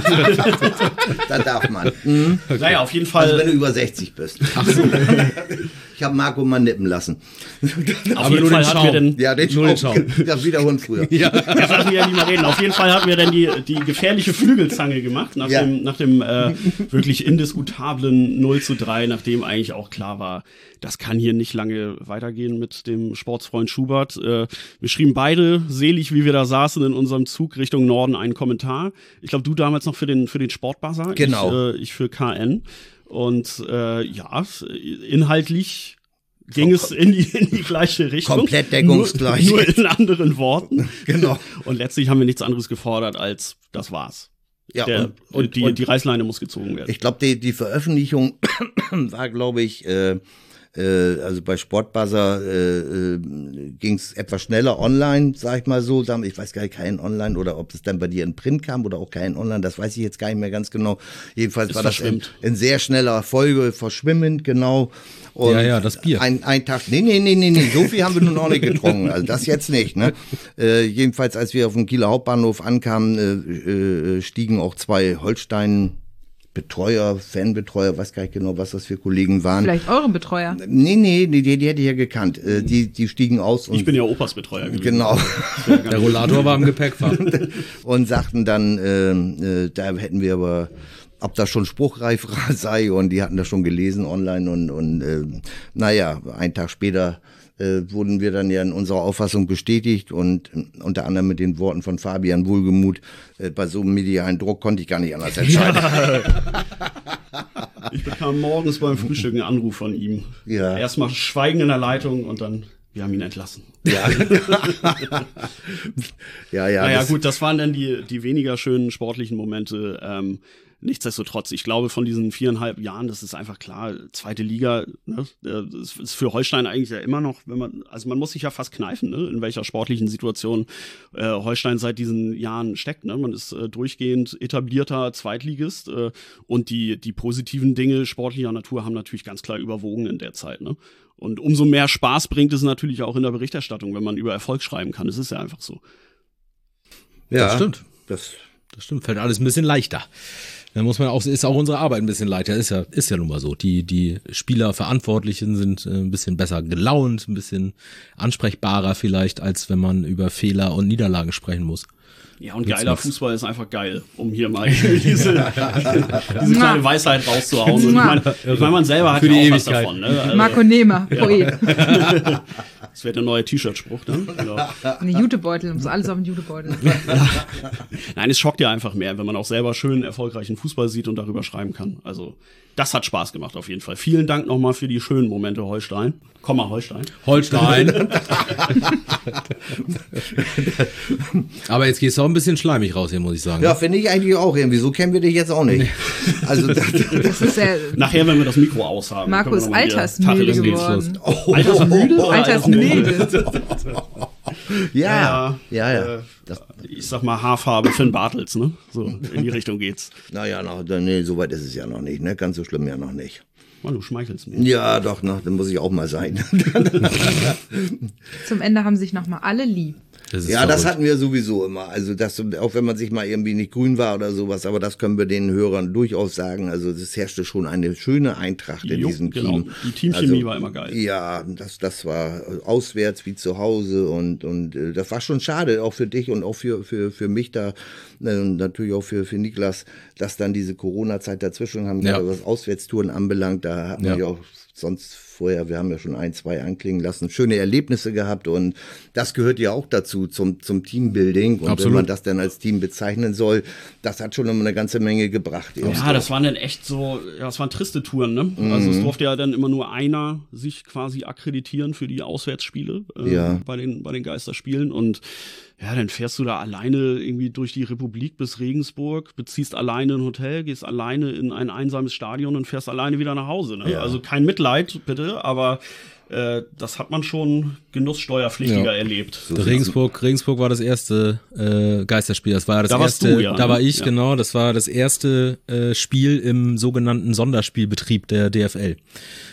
Dann darf man. Mhm. Naja, auf jeden Fall. Also wenn du über sechzig bist. Ach so. Ich habe Marco mal nippen lassen. Auf jeden Fall hatten wir denn ja, den nur den Schaum. Das wiederholen früher. Ja, das lassen wir ja nicht mal reden. Auf jeden Fall hatten wir dann die, die gefährliche Flügelzange gemacht, nach ja. dem, nach dem äh, wirklich indiskutablen null zu drei, nachdem eigentlich auch klar war, das kann hier nicht lange weitergehen mit dem Sportsfreund Schubert. Äh, wir schrieben beide, selig wie wir da saßen in unserem Zug Richtung Norden, einen Kommentar. Ich glaube, du damals noch für den, für den Sportbazar. Genau. Ich, äh, ich für K N. Und äh, ja, inhaltlich ging es in die, in die gleiche Richtung. Komplett deckungsgleich. Nur, nur in anderen Worten. Genau. Und letztlich haben wir nichts anderes gefordert als, das war's. Ja, Der, und, und, die, und die Reißleine muss gezogen werden. Ich glaube, die, die Veröffentlichung war, glaube ich, äh, äh, also bei Sportbuzzer äh, äh, ging es etwas schneller online, sag ich mal so. Ich weiß gar nicht, kein Online oder ob es dann bei dir in Print kam oder auch kein Online, das weiß ich jetzt gar nicht mehr ganz genau. Jedenfalls es war das in, in sehr schneller Folge verschwimmend, genau. Und ja, ja, das Bier. Ein, ein Tag, nee, nee, nee, nee, nee, so viel haben wir nun auch nicht getrunken, also das jetzt nicht, ne. Äh, jedenfalls, als wir auf dem Kieler Hauptbahnhof ankamen, äh, äh, stiegen auch zwei Holstein Betreuer, Fanbetreuer, weiß gar nicht genau, was das für Kollegen waren. Vielleicht eure Betreuer? Nee, nee, die, die hätte ich ja gekannt. Äh, die, die stiegen aus. Und ich bin ja Opas Betreuer gewesen. Genau. Der Rollator war im Gepäckfach. Und sagten dann, äh, äh, da hätten wir aber, ob das schon spruchreif sei, und die hatten das schon gelesen online und, und äh, naja, einen Tag später äh, wurden wir dann ja in unserer Auffassung bestätigt und äh, unter anderem mit den Worten von Fabian Wohlgemuth, äh, bei so einem medialen Druck konnte ich gar nicht anders entscheiden. Ja. Ich bekam morgens beim Frühstück einen Anruf von ihm. Ja. Erstmal Schweigen in der Leitung und dann, wir haben ihn entlassen. Ja, ja, ja. Naja, gut, das waren dann die, die weniger schönen sportlichen Momente. Ähm, Nichtsdestotrotz, ich glaube, von diesen viereinhalb Jahren, das ist einfach klar, zweite Liga, ne, das ist für Holstein eigentlich ja immer noch, wenn man, also man muss sich ja fast kneifen, ne, in welcher sportlichen Situation äh, Holstein seit diesen Jahren steckt. Ne? Man ist äh, durchgehend etablierter Zweitligist äh, und die, die positiven Dinge sportlicher Natur haben natürlich ganz klar überwogen in der Zeit. Ne? Und umso mehr Spaß bringt es natürlich auch in der Berichterstattung, wenn man über Erfolg schreiben kann. Das ist ja einfach so. Ja, das stimmt. Das, das stimmt, fällt alles ein bisschen leichter. Da muss man auch, ist auch unsere Arbeit ein bisschen leichter, ist ja, ist ja nun mal so. Die, die Spieler, Verantwortlichen sind ein bisschen besser gelaunt, ein bisschen ansprechbarer vielleicht, als wenn man über Fehler und Niederlagen sprechen muss. Ja, und geiler Fußball ist einfach geil, um hier mal diese, diese kleine Weisheit rauszuhauen. Und ich meine, ich mein, man selber hat ja auch was davon. Ne? Also, Marco Nehmer, Poet. Das wäre der neue T-Shirt-Spruch, ne? Genau. Eine Jutebeutel, muss alles auf dem Jutebeutel. Nein, es schockt ja einfach mehr, wenn man auch selber schön erfolgreichen Fußball sieht und darüber schreiben kann. Also, das hat Spaß gemacht auf jeden Fall. Vielen Dank nochmal für die schönen Momente, Holstein. Komm mal, Holstein. Holstein. Aber jetzt gehst du auch ein bisschen schleimig raus hier, muss ich sagen. Ja, finde ich eigentlich auch irgendwie. So kennen wir dich jetzt auch nicht. Also das, das ist ja nachher, wenn wir das Mikro aushaben. Marco ist altersmüde geworden. Oh, altersmüde? Altersmüde. Ja, ja, ja. Äh, ich sag mal Haarfarbe Finn Bartels, ne? So, in die Richtung geht's. Naja, noch, nee, so weit ist es ja noch nicht, ne? Ganz so schlimm ja noch nicht. Mann, du schmeichelst mir. Ja, doch, noch, dann muss ich auch mal sein. Zum Ende haben sich noch mal alle lieb. Das ja, das hatten wir sowieso immer. Also das, auch wenn man sich mal irgendwie nicht grün war oder sowas, aber das können wir den Hörern durchaus sagen. Also es herrschte schon eine schöne Eintracht in jo, diesem genau. Team. Die Teamchemie also, war immer geil. Ja, das, das war auswärts wie zu Hause und, und äh, das war schon schade, auch für dich und auch für, für, für mich da, äh, natürlich auch für, für Niklas, dass dann diese Corona-Zeit dazwischen haben, ja. was Auswärtstouren anbelangt, da hat man ja, ja auch sonst vorher, wir haben ja schon ein, zwei anklingen lassen, schöne Erlebnisse gehabt und das gehört ja auch dazu zum, zum Teambuilding und Absolut. Wenn man das dann als Team bezeichnen soll, das hat schon immer eine ganze Menge gebracht. Ja, das waren dann echt so, ja, das waren triste Touren, ne? Mhm. Also es durfte ja dann immer nur einer sich quasi akkreditieren für die Auswärtsspiele äh, ja. bei den, bei den Geisterspielen und ja, dann fährst du da alleine irgendwie durch die Republik bis Regensburg, beziehst alleine ein Hotel, gehst alleine in ein einsames Stadion und fährst alleine wieder nach Hause. Ne? Ja. Also kein Mitleid, bitte, aber äh, das hat man schon genusssteuerpflichtiger ja. erlebt. So Regensburg, Regensburg war das erste äh, Geisterspiel. Das war das da erste. Du, ja, da ne? war ich ja. genau. Das war das erste äh, Spiel im sogenannten Sonderspielbetrieb der D F L.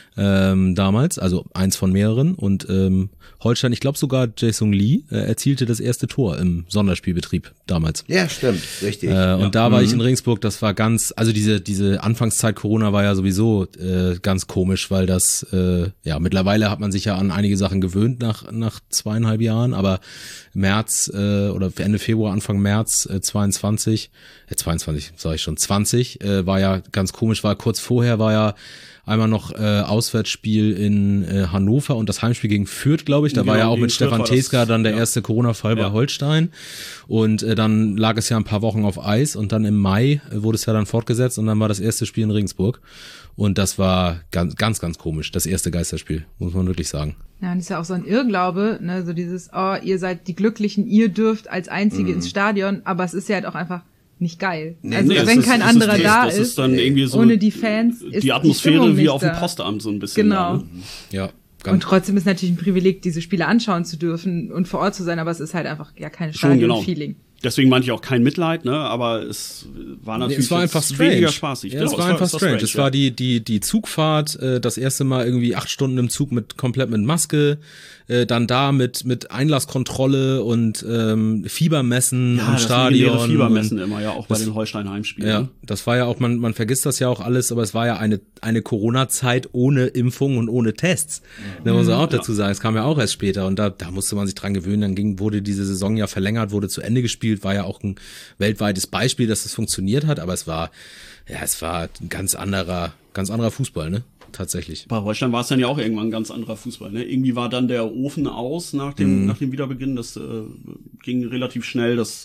Ähm, damals, also eins von mehreren und ähm, Holstein, ich glaube sogar Jae-Sung Lee äh, erzielte das erste Tor im Sonderspielbetrieb damals. Ja, stimmt, richtig. Äh, ja. Und da mhm. war ich in Regensburg, das war ganz, also diese diese Anfangszeit Corona war ja sowieso äh, ganz komisch, weil das, äh, ja, mittlerweile hat man sich ja an einige Sachen gewöhnt nach nach zweieinhalb Jahren, aber März äh, oder Ende Februar, Anfang März äh, zweiundzwanzig, äh, zweiundzwanzig, sag ich schon, zwanzig, äh, war ja ganz komisch, war kurz vorher war ja einmal noch äh, Auswärtsspiel in äh, Hannover und das Heimspiel gegen Fürth, glaube ich. Da genau, war ja auch mit Stefan Teska dann der ja. erste Corona-Fall ja. bei Holstein. Und äh, dann lag es ja ein paar Wochen auf Eis und dann im Mai äh, wurde es ja dann fortgesetzt und dann war das erste Spiel in Regensburg. Und das war ganz, ganz, ganz komisch, das erste Geisterspiel, muss man wirklich sagen. Ja, und das ist ja auch so ein Irrglaube, ne, so dieses, oh, ihr seid die Glücklichen, ihr dürft als Einzige mhm. ins Stadion, aber es ist ja halt auch einfach nicht geil. Nee, also nee, wenn ist, kein ist, anderer ist, da das ist, ist dann irgendwie so ohne die Fans ist die Atmosphäre die wie auf dem da. Postamt so ein bisschen. Genau. Da, ne? Ja. Ganz und trotzdem ist natürlich ein Privileg, diese Spiele anschauen zu dürfen und vor Ort zu sein, aber es ist halt einfach ja kein Stadion-Feeling. Genau. Deswegen meinte ich auch kein Mitleid, ne, aber es war natürlich nee, es war einfach strange. weniger spaßig. Ja, genau, es war es einfach war, strange. strange. Es war die die die Zugfahrt, äh, das erste Mal irgendwie acht Stunden im Zug mit komplett mit Maske, äh, dann da mit mit Einlasskontrolle und ähm, Fiebermessen ja, im Stadion. Ja, Fiebermessen immer ja auch bei das, den Holstein-Heimspielen. Ja, ne? das war ja auch man man vergisst das ja auch alles, aber es war ja eine eine Corona-Zeit ohne Impfung und ohne Tests. Mhm. Da muss man auch dazu sagen, es kam ja auch erst später und da da musste man sich dran gewöhnen. Dann ging wurde diese Saison ja verlängert, wurde zu Ende gespielt, war ja auch ein weltweites Beispiel, dass das funktioniert hat, aber es war, ja, es war ein ganz anderer, ganz anderer Fußball, ne? Tatsächlich. Bei Holstein war es dann ja auch irgendwann ein ganz anderer Fußball, ne? Irgendwie war dann der Ofen aus nach dem, mhm. nach dem Wiederbeginn, das äh, ging relativ schnell, das,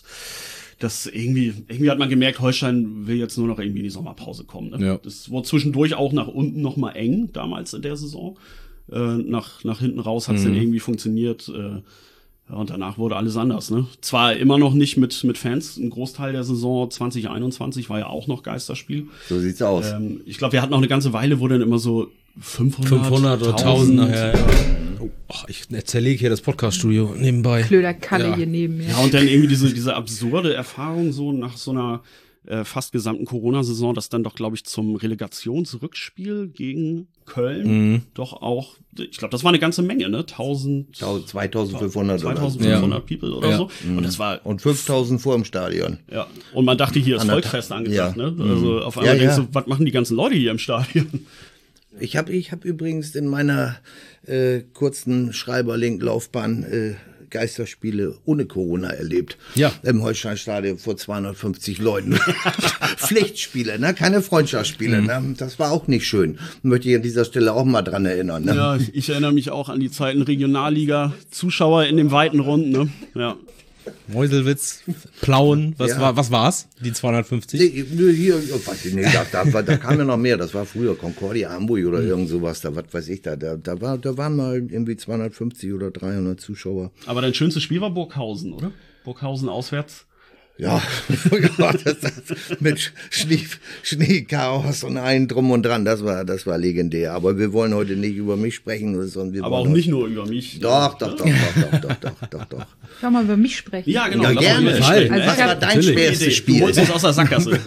das irgendwie, irgendwie hat man gemerkt, Holstein will jetzt nur noch irgendwie in die Sommerpause kommen, ne? Ja. Das wurde zwischendurch auch nach unten nochmal eng, damals in der Saison. Äh, nach, nach hinten raus hat es mhm. dann irgendwie funktioniert, äh, ja, und danach wurde alles anders, ne? Zwar immer noch nicht mit, mit Fans, ein Großteil der Saison zwanzig einundzwanzig war ja auch noch Geisterspiel. So sieht's aus. Ähm, ich glaube, wir hatten auch eine ganze Weile, wo dann immer so fünfhundert, fünfhundert oder tausend nachher, ja. Oh, ich zerlege hier das Podcaststudio nebenbei. Klöder Kalle ja. hier neben mir. Ja, und dann irgendwie diese, diese absurde Erfahrung so nach so einer äh, fast gesamten Corona-Saison, das dann doch, glaube ich, zum Relegationsrückspiel gegen Köln Mhm. doch auch, ich glaube, das war eine ganze Menge, ne? tausend, zweitausendfünfhundert zweitausendfünfhundert Ja. People oder Ja. so. Und das war, und fünftausend vor im Stadion. ja. Und man dachte, hier ist An der Volksfest Ta- angesagt, ja. ne? Also auf einmal Ja, denkst ja. du, was machen die ganzen Leute hier im Stadion? Ich habe ich hab übrigens in meiner äh, kurzen Schreiberlink-Laufbahn äh, Geisterspiele ohne Corona erlebt. Ja. Im Holsteinstadion vor zweihundertfünfzig Leuten. Pflichtspiele, ne? Keine Freundschaftsspiele. Mhm. Ne? Das war auch nicht schön. Möchte ich an dieser Stelle auch mal dran erinnern. Ne? Ja, ich, ich erinnere mich auch an die Zeiten Regionalliga, Zuschauer in dem weiten Rund, ne? Ja. Meuselwitz, Plauen, was Ja. war, was war's? Die zweihundertfünfzig? Nee, nur hier, oh, weiß ich nicht, da, da, war- da kam ja noch mehr. Das war früher Concordia Hamburg oder irgend sowas. Da, was weiß ich da. Da, da, war, da waren mal irgendwie zweihundertfünfzig oder dreihundert Zuschauer. Aber dein schönstes Spiel war Burghausen, oder? Burghausen auswärts. Ja, das, das, mit Schnee, Schneechaos und allem drum und dran, das war, das war legendär. Aber wir wollen heute nicht über mich sprechen, sondern wir Aber wollen auch nicht heute- nur über mich. Doch, doch, doch, doch, doch, doch, doch, doch, doch. Kann man über mich sprechen? Ja, genau. Ja, lass gerne. mal über dich Fall. sprechen, Also ne? Was ich war hab- dein natürlich. schwerstes Du Spiel? holst uns aus der Sackgasse.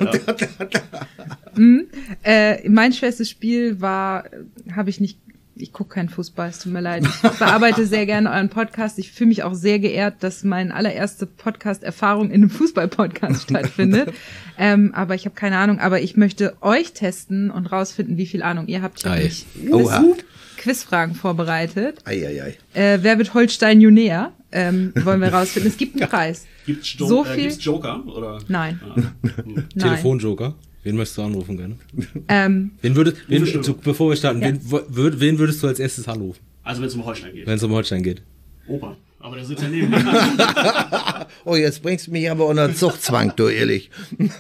Ja. Äh, mein schwerstes Spiel war, habe ich nicht, ich gucke keinen Fußball, es tut mir leid. Ich bearbeite sehr gerne euren Podcast. Ich fühle mich auch sehr geehrt, dass meine allererste Podcast-Erfahrung in einem Fußball-Podcast stattfindet. Ähm, aber ich habe keine Ahnung. Aber ich möchte euch testen und rausfinden, wie viel Ahnung ihr habt. Ich habe Ei. mich Oha. Quiz, Quizfragen vorbereitet. Eieiei. Äh, wer wird Holstein Junior? Ähm, wollen wir rausfinden. Es gibt einen Preis. Gibt's, jo So äh, viel- gibt's Joker? Oder? Nein. Ah, hm. Nein. Telefonjoker. Wen möchtest du anrufen gerne? Ähm, Wen würdest, wen, Stimmt. zu, bevor wir starten, Ja. wen, wo- würd, wen würdest du als erstes anrufen, Also wenn es um Holstein geht. wenn es um Holstein geht? Opa. Aber der sitzt ja neben mir. Oh, jetzt bringst du mich aber unter Zuchtzwang, du ehrlich.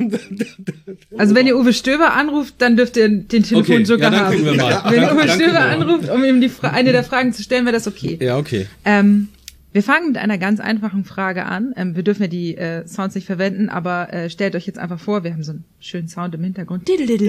also wenn ihr Uwe Stöber anruft, dann dürft ihr den Telefonjoker Okay, ja, dann haben. gucken wir mal. Wenn Dann- Uwe dann Stöber gucken wir mal. anruft, um ihm die Fra eine der Fragen zu stellen, wäre das okay. Ja, okay. Ähm, wir fangen mit einer ganz einfachen Frage an. Ähm, wir dürfen ja die äh, Sounds nicht verwenden, aber äh, stellt euch jetzt einfach vor, wir haben so einen schönen Sound im Hintergrund.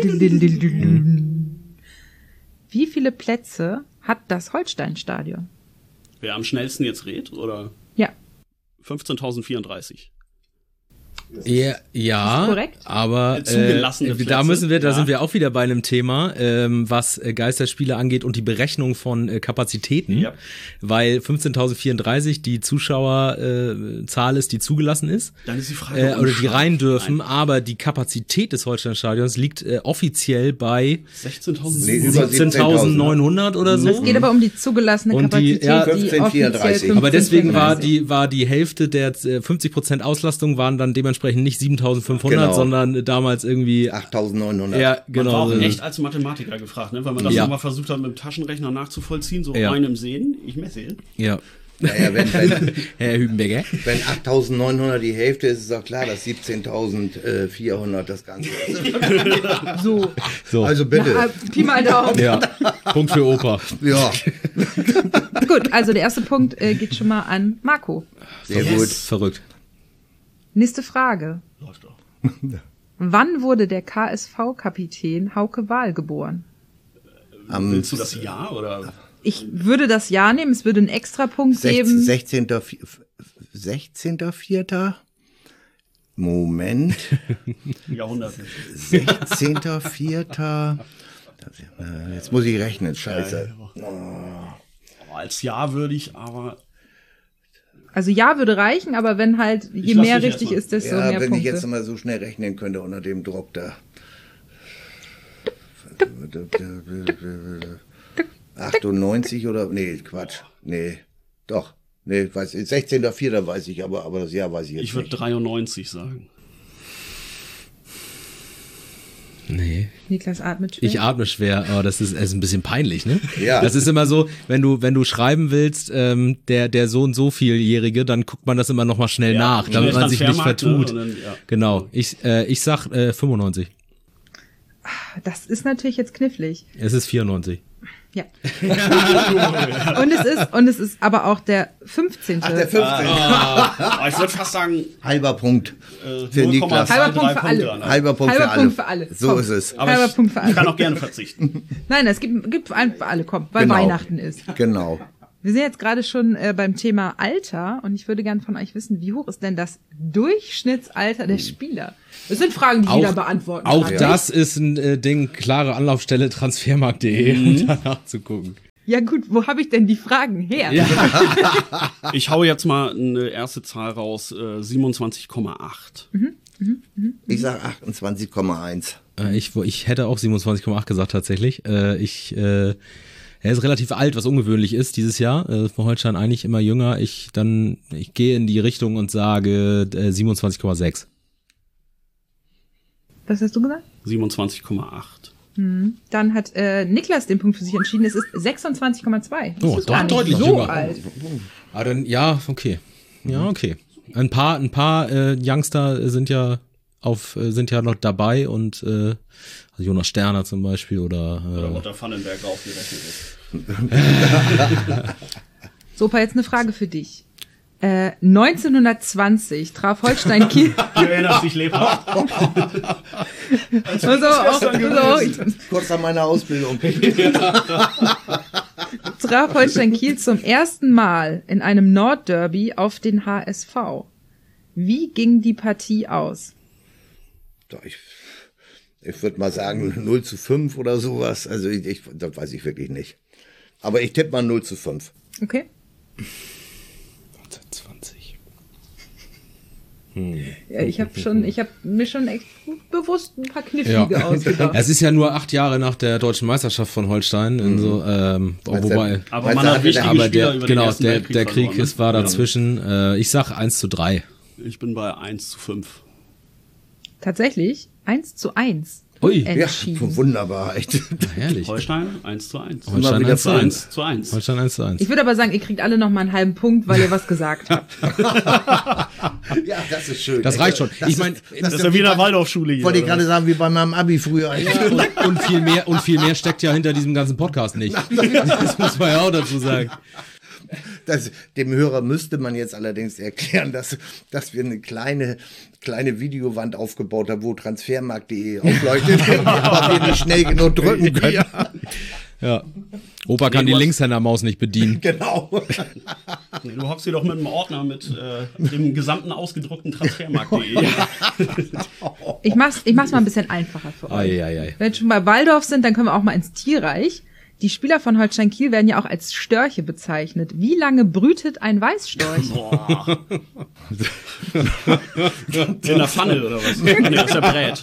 Wie viele Plätze hat das Holstein-Stadion? Wer am schnellsten jetzt redet? Oder Ja, fünfzehntausendvierunddreißig. Ja, ja, korrekt? aber Äh, zugelassene äh, da Plätze, müssen wir, da ja. sind wir auch wieder bei einem Thema, ähm, was äh, Geisterspiele angeht und die Berechnung von äh, Kapazitäten, Ja. weil fünfzehntausendvierunddreißig die Zuschauerzahl äh, Zahl ist, die zugelassen ist. Dann ist die Frage, Äh, um oder die Schlag. rein dürfen, Nein. aber die Kapazität des Holstein-Stadions liegt äh, offiziell bei sechzehntausend. Nee, über siebzehntausendneunhundert oder so. Es geht aber um die zugelassene Und die- Kapazität, ja, die fünfzehn vierunddreißig. offiziell Aber deswegen war fünfzehn die, war die Hälfte der äh, fünfzig Prozent Auslastung waren dann dementsprechend nicht siebentausendfünfhundert, Genau. sondern äh, damals irgendwie, achttausendneunhundert. ja, Man war genau. auch so. echt als Mathematiker gefragt, ne? Weil man das Ja. nochmal versucht hat, mit dem Taschenrechner nachzuvollziehen, so Ja. rein im Sehen. Ich messe. Ja. Naja, wenn, wenn, Herr Hübenberger. wenn achttausendneunhundert die Hälfte ist, ist auch klar, dass siebzehntausendvierhundert das Ganze ist. So. So. Also bitte. Ah, Pi mal Daumen. ja. Punkt für Opa. Ja, Gut, also der erste Punkt äh, geht schon mal an Marco. sehr Yes. gut. Verrückt. Nächste Frage. Läuft doch. Wann wurde der K S V-Kapitän Hauke Wahl geboren? Am Willst du das Ja oder? Ich würde das Jahr nehmen, es würde einen Extrapunkt geben. sechzehnter sechzehnter vierter Moment. Jahrhundert. sechzehnter vierter Jetzt muss ich rechnen, scheiße. Als Ja würde ich aber. Also ja würde reichen, aber wenn halt, je Ich lass mehr dich richtig erst mal. ist, desto Ja, mehr wenn ich jetzt Punkte. mal so schnell rechnen könnte unter dem Druck da. achtundneunzig oder? Nee, Quatsch. Nee, doch. Nee, weiß ich. sechzehnter vierter weiß ich, aber, aber das Jahr weiß ich jetzt Ich würde nicht. dreiundneunzig sagen. Nee. Niklas atmet schwer. Ich atme schwer, aber das ist, ist ein bisschen peinlich, ne? Ja. Das ist immer so, wenn du, wenn du schreiben willst, ähm, der, der so und so vieljährige, dann guckt man das immer noch mal schnell Ja, nach, damit schnell man sich nicht Transfermarkt, ne? vertut. Und dann, ja. Genau. Ich, äh, ich sag äh, fünfundneunzig. Das ist natürlich jetzt knifflig. Es ist vierundneunzig. Ja. und es ist, und es ist aber auch der fünfzehnte. Ach, der fünfzehnte Aber ich würde fast sagen, Halber Punkt äh, für Niklas. Halber Punkt für alle. alle. Halber Punkt Halber für alle. Punkt für alle. So Komm. ist es. Aber Halber ich, Punkt für alle. ich kann auch gerne verzichten. Nein, es gibt, gibt einen für alle, komm, weil Genau. Weihnachten ist. Genau. Wir sind jetzt gerade schon äh, beim Thema Alter und ich würde gerne von euch wissen, wie hoch ist denn das Durchschnittsalter der Spieler? Das sind Fragen, die auch, jeder beantworten auch kann. Auch das ist ein äh, Ding, klare Anlaufstelle transfermarkt punkt de, um danach zu gucken. Ja gut, wo habe ich denn die Fragen her? Ja. Ich hau jetzt mal eine erste Zahl raus, äh, siebenundzwanzig Komma acht. Mhm, mhm, mhm. Ich sag achtundzwanzig Komma eins. Äh, ich, ich hätte auch siebenundzwanzig Komma acht gesagt tatsächlich. Äh, ich... Äh, Er ist relativ alt, was ungewöhnlich ist dieses Jahr. Äh, für Holstein eigentlich immer jünger. Ich dann, ich gehe in die Richtung und sage äh, siebenundzwanzig Komma sechs. Was hast du gesagt? siebenundzwanzig Komma acht. Hm. Dann hat äh, Niklas den Punkt für sich entschieden. Es ist sechsundzwanzig Komma zwei. Oh, ist doch deutlich so jünger. alt. Ah, dann ja, okay. Ja, okay. Ein paar, ein paar äh, Youngster sind ja auf, äh, sind ja noch dabei und äh, Jonas Sterner zum Beispiel oder äh, Oder Lothar Pfannenberg aufgerechnet ist. So, Opa, jetzt eine Frage für dich. Äh, neunzehnhundertzwanzig traf Holstein Kiel. Du erinnerst dich lebhaft. also, auch, also, ich, Kurz nach meiner Ausbildung. traf Holstein Kiel zum ersten Mal in einem Nordderby auf den H S V. Wie ging die Partie aus? Ich, ich würde mal sagen null zu fünf oder sowas. Also ich, ich, das weiß ich wirklich nicht. Aber ich tippe mal null zu fünf. Okay. neunzehnhundertzwanzig. Hm. Ja, ich habe schon, ich habe mir schon echt bewusst ein paar knifflige Ja. ausgedacht. Es ist ja nur acht Jahre nach der deutschen Meisterschaft von Holstein. Mhm. So, ähm, wobei, aber man hat wichtige aber Spieler der, über genau, den ersten der, Weltkrieg der Krieg verloren, ist, war ne? dazwischen. Äh, ich sag eins zu drei. Ich bin bei eins zu fünf. Tatsächlich eins zu eins. Ui, ja, entschieden. Wunderbar, echt. Ja, herrlich. Holstein eins zu eins. Holstein wieder eins zu eins. zu eins. Holstein eins zu eins. Ich würde aber sagen, ihr kriegt alle noch mal einen halben Punkt, weil ihr was gesagt habt. Ja, das ist schön. Das reicht schon. Das Ich meine, ist- Das ist ja wieder Waldorfschule hier. wollte ich oder? gerade sagen, wie bei meinem Abi früher. ja, und, und viel mehr und viel mehr steckt ja hinter diesem ganzen Podcast nicht. Das muss man ja auch dazu sagen. Das, dem Hörer müsste man jetzt allerdings erklären, dass, dass wir eine kleine, kleine Videowand aufgebaut haben, wo transfermarkt punkt de aufleuchtet, aber wir nicht schnell genug drücken können. Ja. Ja. Opa kann Nee, die du hast- Linkshändermaus nicht bedienen. Genau. Nee, du hockst hier doch mit einem Ordner mit äh, dem gesamten ausgedruckten transfermarkt punkt de. Ich mach's, ich mach's mal ein bisschen einfacher für euch. Ei, ei, ei. Wenn wir schon bei Waldorf sind, dann können wir auch mal ins Tierreich. Die Spieler von Holstein Kiel werden ja auch als Störche bezeichnet. Wie lange brütet ein Weißstorch? Boah. In der Pfanne oder was? Nee, das ist ja Brät.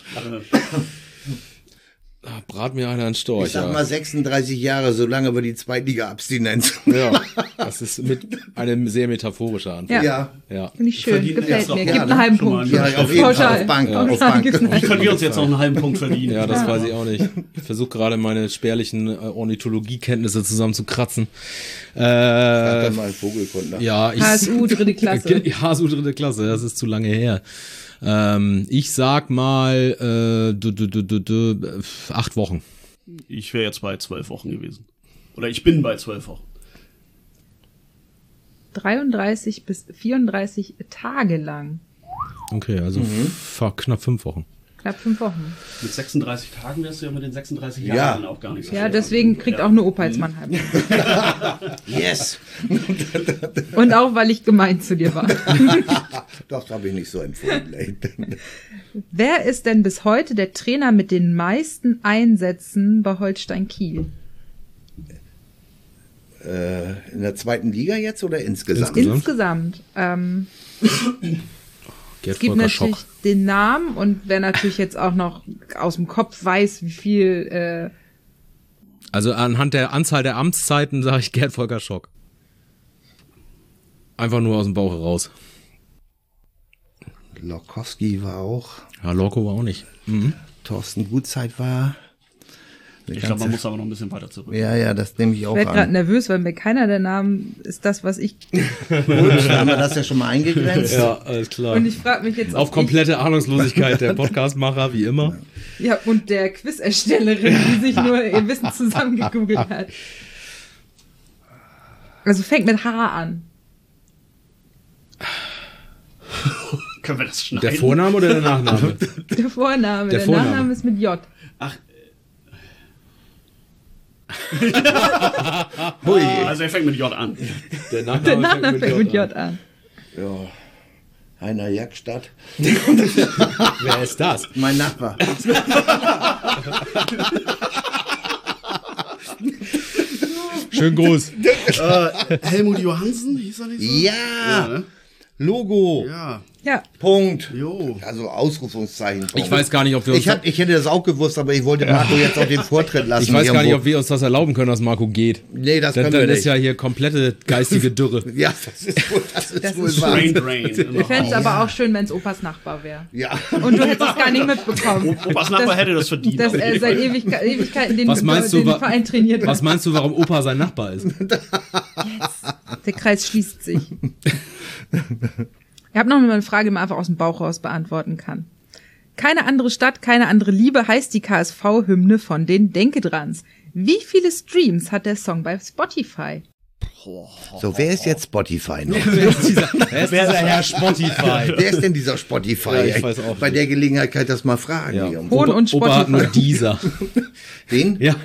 Ah, Brat mir einer einen Storch. Ich sag ja. mal sechsunddreißig Jahre, solange wir die Zweitliga-Abstinenz. Ja, das ist mit einem sehr metaphorischer Antwort. Ja. Ja. Ja. Finde ich schön, Verdienen gefällt jetzt noch mir. mal Gibt einen gerne. halben Schon mal Punkt. einen Ja, auf jeden Fall. Pauschal. Auf Bank, auf Pauschal Bank. gibt's einen Wie können wir uns jetzt noch einen halben Punkt verdienen? Ja, das weiß ich auch nicht. Ich versuche gerade meine spärlichen äh, Ornithologiekenntnisse zusammenzukratzen. Äh, Sag doch mal Vogelkundler. ja, ich, H S U, dritte Klasse. H S U dritte Klasse, das ist zu lange her. Ähm, ich sag mal äh, du, du, du, du, du, acht Wochen. Ich wäre jetzt bei zwölf Wochen gewesen. Oder ich bin bei zwölf Wochen. dreiunddreißig bis vierunddreißig Tage lang. Okay, also f- knapp fünf Wochen. Knapp fünf Wochen. Mit sechsunddreißig Tagen wärst du ja mit den sechsunddreißig Ja. Jahren auch gar nicht so Ja, schlecht. deswegen kriegt auch nur Opa jetzt mal einen halben Punkt. Yes. Und auch, weil ich gemein zu dir war. Doch, das habe ich nicht so empfunden. Wer ist denn bis heute der Trainer mit den meisten Einsätzen bei Holstein Kiel? äh, in der zweiten Liga jetzt oder insgesamt? Insgesamt? Insgesamt. Ähm, Gerd es gibt Volker natürlich Schock. den Namen und wer natürlich jetzt auch noch aus dem Kopf weiß, wie viel... Äh, Also anhand der Anzahl der Amtszeiten sage ich Gerd Volker Schock. Einfach nur aus dem Bauch heraus. Lokowski war auch. Ja, Lorco war auch nicht. Mhm. Thorsten Gutzeit war. Ich glaube, man muss aber noch ein bisschen weiter zurück. Ja, ja, das nehme ich auch ich werde gerade an. nervös, weil mir keiner der Namen ist das, was ich... Gut, haben wir das ja schon mal eingegrenzt. Ja, alles klar. Und ich frage mich jetzt... Auf ob komplette Ahnungslosigkeit der Podcastmacher, wie immer. Ich, ja, und der Quiz-Erstellerin, die sich nur ihr Wissen zusammengegoogelt hat. Also fängt mit H an. Können wir das schneiden? Der Vorname oder der Nachname? Der Vorname, Der der, Vorname. Nachname ist mit J. Ach, Hui. Also er fängt mit J an. Der Nachname, Der Nachname fängt mit J an. Ja. Heiner Jackstadt. Wer ist das? Mein Nachbar. Schön groß. äh, Helmut Johansen, hieß er nicht so? Ja. ja ne? Logo. Ja. Ja. Punkt. Jo. Also Ausrufungszeichen. Punkt. Ich weiß gar nicht, ob wir uns... Ich, hab, ich hätte das auch gewusst, aber ich wollte Marco jetzt auch den Vortritt lassen. Ich weiß irgendwo. gar nicht, ob wir uns das erlauben können, dass Marco geht. Nee, das Denn, können wir dann nicht. ist ja hier komplette geistige Dürre. Ja, das ist wohl, das ist Das wohl ist wahr. Brain Drain. Ich fände es aber auch schön, wenn es Opas Nachbar wäre. Ja. Und du hättest es gar nicht mitbekommen. Opas Nachbar hätte das verdient. Dass er seit Ewigkeit, Ewigkeiten den, Was meinst den du, wa- Verein trainiert Was hat. meinst du, warum Opa sein Nachbar ist? Der Kreis schließt sich. Ich habe noch mal eine Frage, die man einfach aus dem Bauch raus beantworten kann. Keine andere Stadt, keine andere Liebe heißt die K S V-Hymne von den Denke-Drans. Wie viele Streams hat der Song bei Spotify? So, wer ist jetzt Spotify noch? Wer ist dieser, wer ist dieser Herr Spotify? Wer ist denn dieser Spotify? Ja, ich weiß auch Bei der Gelegenheit kann ich das mal fragen. Ja. irgendwo. Hohn und Opa hat Spotify. nur dieser. Den? Ja.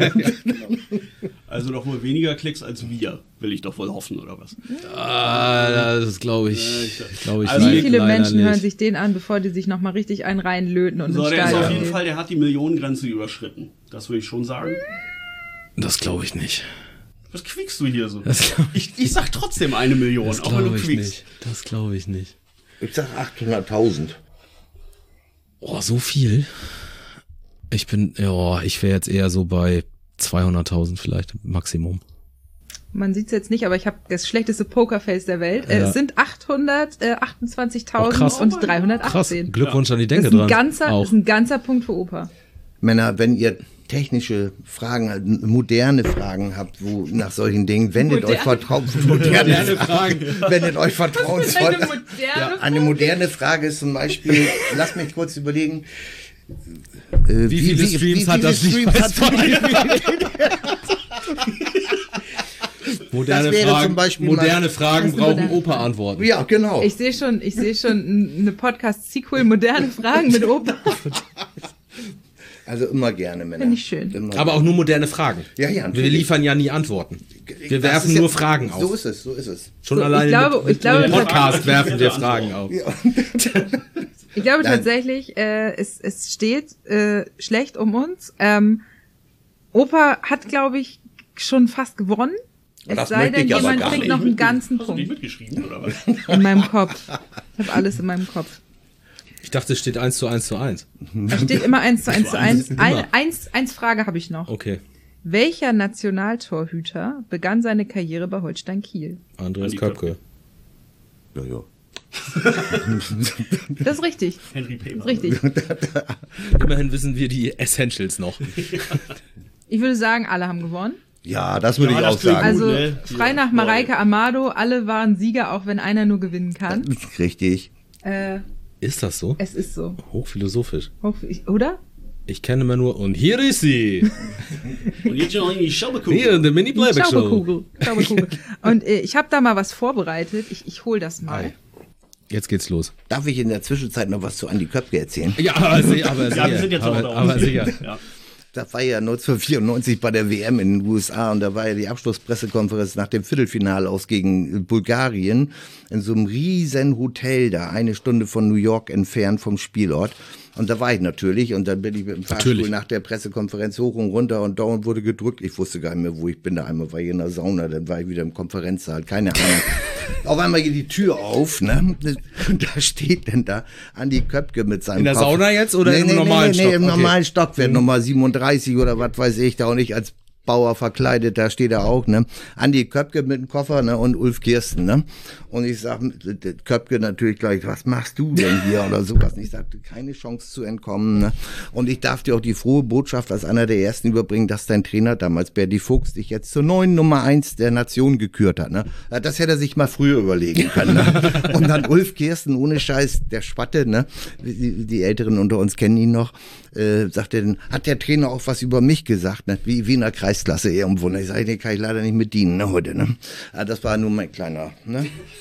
Also doch wohl weniger Klicks als wir, will ich doch wohl hoffen, oder was? Ah, das glaube ich. Glaube ich Also Wie leid- viele leider Menschen nicht. hören sich den an, bevor die sich noch mal richtig einen reinlöten und So, ins der ist auf Stadion jeden gehen? Fall, der hat die Millionengrenze überschritten. Das würde ich schon sagen. Das glaube ich nicht. Was quiekst du hier so? Das glaub Ich, ich sag trotzdem eine Million, Das auch wenn du glaube ich quiekst. nicht. Das glaube ich nicht. Ich sag achthunderttausend. Oh, so viel? Ich bin, ja, ich wäre jetzt eher so bei zweihunderttausend vielleicht, Maximum. Man sieht es jetzt nicht, aber ich habe das schlechteste Pokerface der Welt. Äh, Ja. Es sind achthundertachtundzwanzigtausend Oh, krass. und Krass, dreihundertachtzehn. Glückwunsch an die Das Denke ist, ein dran. ganzer, das Auch. ist ein ganzer Punkt für Opa. Männer, wenn ihr technische Fragen, halt moderne Fragen habt, wo nach solchen Dingen, wendet Moderne- euch vertraut, moderne, Moderne Fragen. wendet euch vertrauensvoll. Eine moderne Eine moderne Frage ist zum Beispiel, lass mich kurz überlegen, äh, Wie viele Streams hat das nicht Streams bei hat Moderne Das wäre Fragen, zum Beispiel moderne mal- Fragen Das ist brauchen modern. Opa Antworten. Ja, genau. Ich sehe schon, ich sehe schon n- eine Podcast-Sequel, moderne Fragen mit Opa. Also immer gerne, Männer. Finde ich schön. Immer Aber auch nur moderne Fragen. Ja, ja, Wir natürlich. liefern ja nie Antworten. Wir Das werfen ist ja- nur Fragen auf. So ist es, so ist es. Schon So, ich alleine glaube- mit, mit ich glaube, dem das- Podcast werfen wir Antwort. Fragen auf. Ich glaube Nein. tatsächlich, äh, es, es steht äh, schlecht um uns. Ähm, Opa hat, glaube ich, schon fast gewonnen. Es Das sei möchte denn, ich aber jemand gar kriegt nicht. noch einen ganzen Hast du nicht Punkt mitgeschrieben, oder was? in meinem Kopf. Ich habe alles in meinem Kopf. Ich dachte, es steht eins zu eins zu eins. Es steht immer eins zu eins zu eins. Immer. Eine, eins, eins Frage habe ich noch. Okay. Welcher Nationaltorhüter begann seine Karriere bei Holstein Kiel? Andreas Andi Köpke. Ja, ja. Das ist richtig. Henry Pehmer. Das ist richtig. Immerhin wissen wir die Essentials noch. Ich würde sagen, alle haben gewonnen. Ja, das würde Ja, ich das auch klingt sagen. Also Gut, ne? frei Ja, nach voll. Mareike Amado, alle waren Sieger, auch wenn einer nur gewinnen kann. Richtig. Äh, Ist das so? es ist so. Hochphilosophisch. Hoch- ich- Oder? Ich kenne immer nur, und hier ist sie. Und jetzt noch in die Schaubekugel. Hier in der Mini-Playback-Show. Schaubekugel. Schaubekugel. Und äh, ich habe da mal was vorbereitet. Ich, ich hol das mal. Ei. Jetzt geht's los. Darf ich in der Zwischenzeit noch was zu Andi Köpke erzählen? Ja, aber, sehr, aber Ja, wir sind sicher. jetzt Aber, noch aber da. sicher. Ja. Das war ja neunzehnhundertvierundneunzig bei der W M in den U S A und da war ja die Abschlusspressekonferenz nach dem Viertelfinale aus gegen Bulgarien in so einem riesen Hotel da, eine Stunde von New York entfernt vom Spielort. Und da war ich natürlich und dann bin ich mit dem Fahrstuhl Natürlich. nach der Pressekonferenz hoch und runter und dauernd wurde gedrückt. Ich wusste gar nicht mehr, wo ich bin. Da einmal war ich in der Sauna, dann war ich wieder im Konferenzsaal, keine Ahnung. Auf einmal geht die Tür auf, ne? Und da steht denn da Andi Köpke mit seinem In der Kopf. Sauna jetzt oder im normalen nee, nee, Stock? im Okay. normalen Stockwerk, Nummer siebenunddreißig oder was weiß ich, da und ich als Bauer verkleidet, da steht er auch, ne? Andi Köpke mit dem Koffer, ne? Und Ulf Kirsten, ne? Und ich sag, Köpke natürlich gleich, was machst du denn hier oder sowas? Und ich sagte, keine Chance zu entkommen, ne? Und ich darf dir auch die frohe Botschaft als einer der ersten überbringen, dass dein Trainer damals, Berdi Fuchs, dich jetzt zur neuen Nummer eins der Nation gekürt hat, ne? Das hätte er sich mal früher überlegen können, ne? Und dann Ulf Kirsten, ohne Scheiß, der Spatte, ne? Die, die Älteren unter uns kennen ihn noch, äh, sagt er, hat der Trainer auch was über mich gesagt, ne? Wie, wie in der Kreisklasse irgendwo. Ne? Ich sage, den kann ich leider nicht mit dienen, ne, heute, ne? Ja, das war nur mein kleiner, ne? So.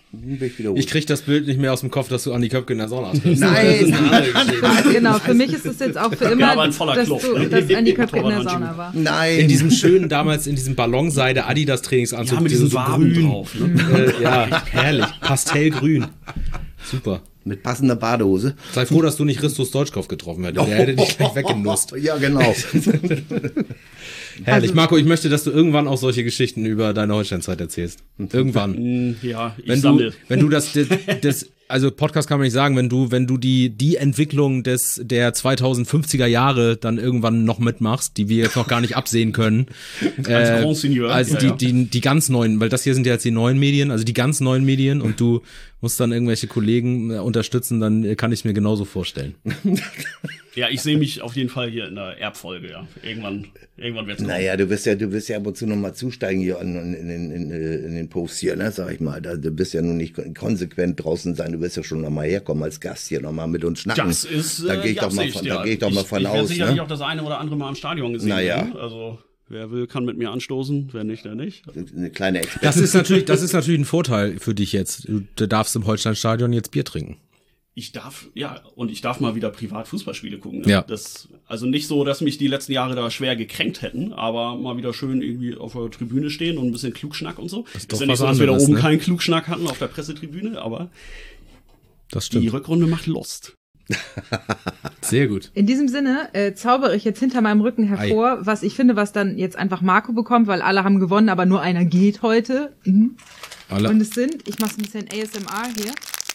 Ich krieg das Bild nicht mehr aus dem Kopf, dass du Andi Köpke in der Sauna triffst. Nein, genau, für mich ist es jetzt auch für immer, ja, aber ein voller dass, Kluft. du, dass Andi Köpke in der Sauna war. Nein. In diesem schönen, damals in diesem Ballonseide Adidas Trainingsanzug. Ja, mit diesen Waben drauf. Ne? äh, ja, herrlich. Pastellgrün. Super. Mit passender Badehose. Sei froh, dass du nicht Christus Stoichkov getroffen hättest. Der hätte dich gleich weggenusst. Ja, genau. Herrlich. Also, Marco, ich möchte, dass du irgendwann auch solche Geschichten über deine Holstein-Zeit erzählst. Irgendwann. Ja, ich wenn sammle. du, wenn du das, das, das, also Podcast kann man nicht sagen, wenn du, wenn du die, die Entwicklung des, der zweitausendfünfziger Jahre dann irgendwann noch mitmachst, die wir jetzt noch gar nicht absehen können. Als äh, Grand Seigneur. Also ja, die, ja. die, die ganz neuen, weil das hier sind ja jetzt die neuen Medien, also die ganz neuen Medien und du musst dann irgendwelche Kollegen unterstützen, dann kann ich mir genauso vorstellen. Ja, ich sehe mich auf jeden Fall hier in der Erbfolge, ja. Irgendwann, irgendwann wird's kommen. Naja, du wirst ja, du wirst ja ab und zu nochmal zusteigen hier in, in, in, in, in den Posts hier, ne, sag ich mal. Da, du bist ja nun nicht konsequent draußen sein, du wirst ja schon nochmal herkommen als Gast hier nochmal mit uns schnacken. Das ist, äh, da gehe ich, doch mal von, da geh ich doch mal von ich, ich aus. Ich sicherlich ne? auch das eine oder andere Mal im Stadion gesehen. Naja. Ne? Also, wer will, kann mit mir anstoßen, wer nicht, der nicht. Eine kleine Experte. Das ist natürlich, das ist natürlich ein Vorteil für dich jetzt. Du, du darfst im Holstein-Stadion jetzt Bier trinken. Ich darf, ja, und ich darf mal wieder privat Fußballspiele gucken. Ne? Ja. Das, also nicht so, dass mich die letzten Jahre da schwer gekränkt hätten, aber mal wieder schön irgendwie auf der Tribüne stehen und ein bisschen Klugschnack und so. Das ist, ist doch ja nicht was so, dass wir da anderes, oben ne? keinen Klugschnack hatten auf der Pressetribüne, aber Das stimmt. die Rückrunde macht Lust. Sehr gut. In diesem Sinne äh, zaubere ich jetzt hinter meinem Rücken hervor, Ei. was ich finde, was dann jetzt einfach Marco bekommt, weil alle haben gewonnen, aber nur einer geht heute. Mhm. Alle. Und es sind, ich mache ein bisschen A S M R hier.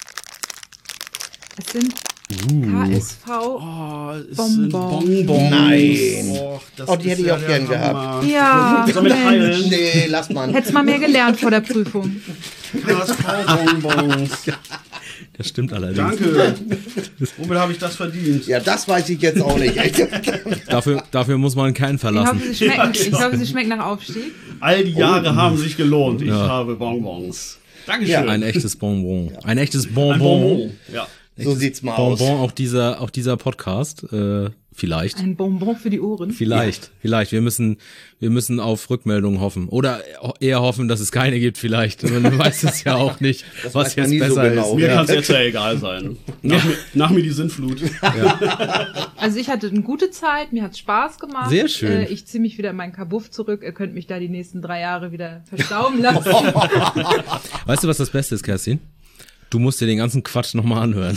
Es sind Uh. K S V Oh, es Bonbons. sind Bonbons. Nein. Oh, das Oh, die ist hätte ich ja auch der gern Hammer. gehabt. Ja, Soll mit Mensch. teilen? Nee, lass mal. Hättest mal mehr gelernt vor der Prüfung. K S V-Bonbons. Das stimmt allerdings. Danke. Womit habe ich das verdient? Ja, das weiß ich jetzt auch nicht. Dafür, dafür muss man keinen Ich verlassen. hoffe, sie schmecken, Ja, ich genau. hoffe, sie schmecken nach Aufstieg. All die Jahre Oh. haben sich gelohnt. Ich Ja. habe Bonbons. Dankeschön. Ja, Ein echtes Bonbon. Ein echtes Ein Bonbon. Bonbon. Ja. So sieht's mal aus. Bonbon, auch dieser, auch dieser Podcast. Äh, vielleicht. Ein Bonbon für die Ohren. Vielleicht, vielleicht. Wir müssen, wir müssen auf Rückmeldungen hoffen. Oder eher hoffen, dass es keine gibt, vielleicht. Man weiß es ja auch nicht, Das was weiß man jetzt nie so besser genau. ist. Mir Ja. kann es jetzt ja egal sein. Nach, mir, nach mir die Sinnflut. Also ich hatte eine gute Zeit, mir hat's Spaß gemacht. Sehr schön. Äh, ich ziehe mich wieder in meinen Kabuff zurück. Ihr könnt mich da die nächsten drei Jahre wieder verstauben lassen. Weißt du, was das Beste ist, Kerstin? Du musst dir den ganzen Quatsch nochmal anhören.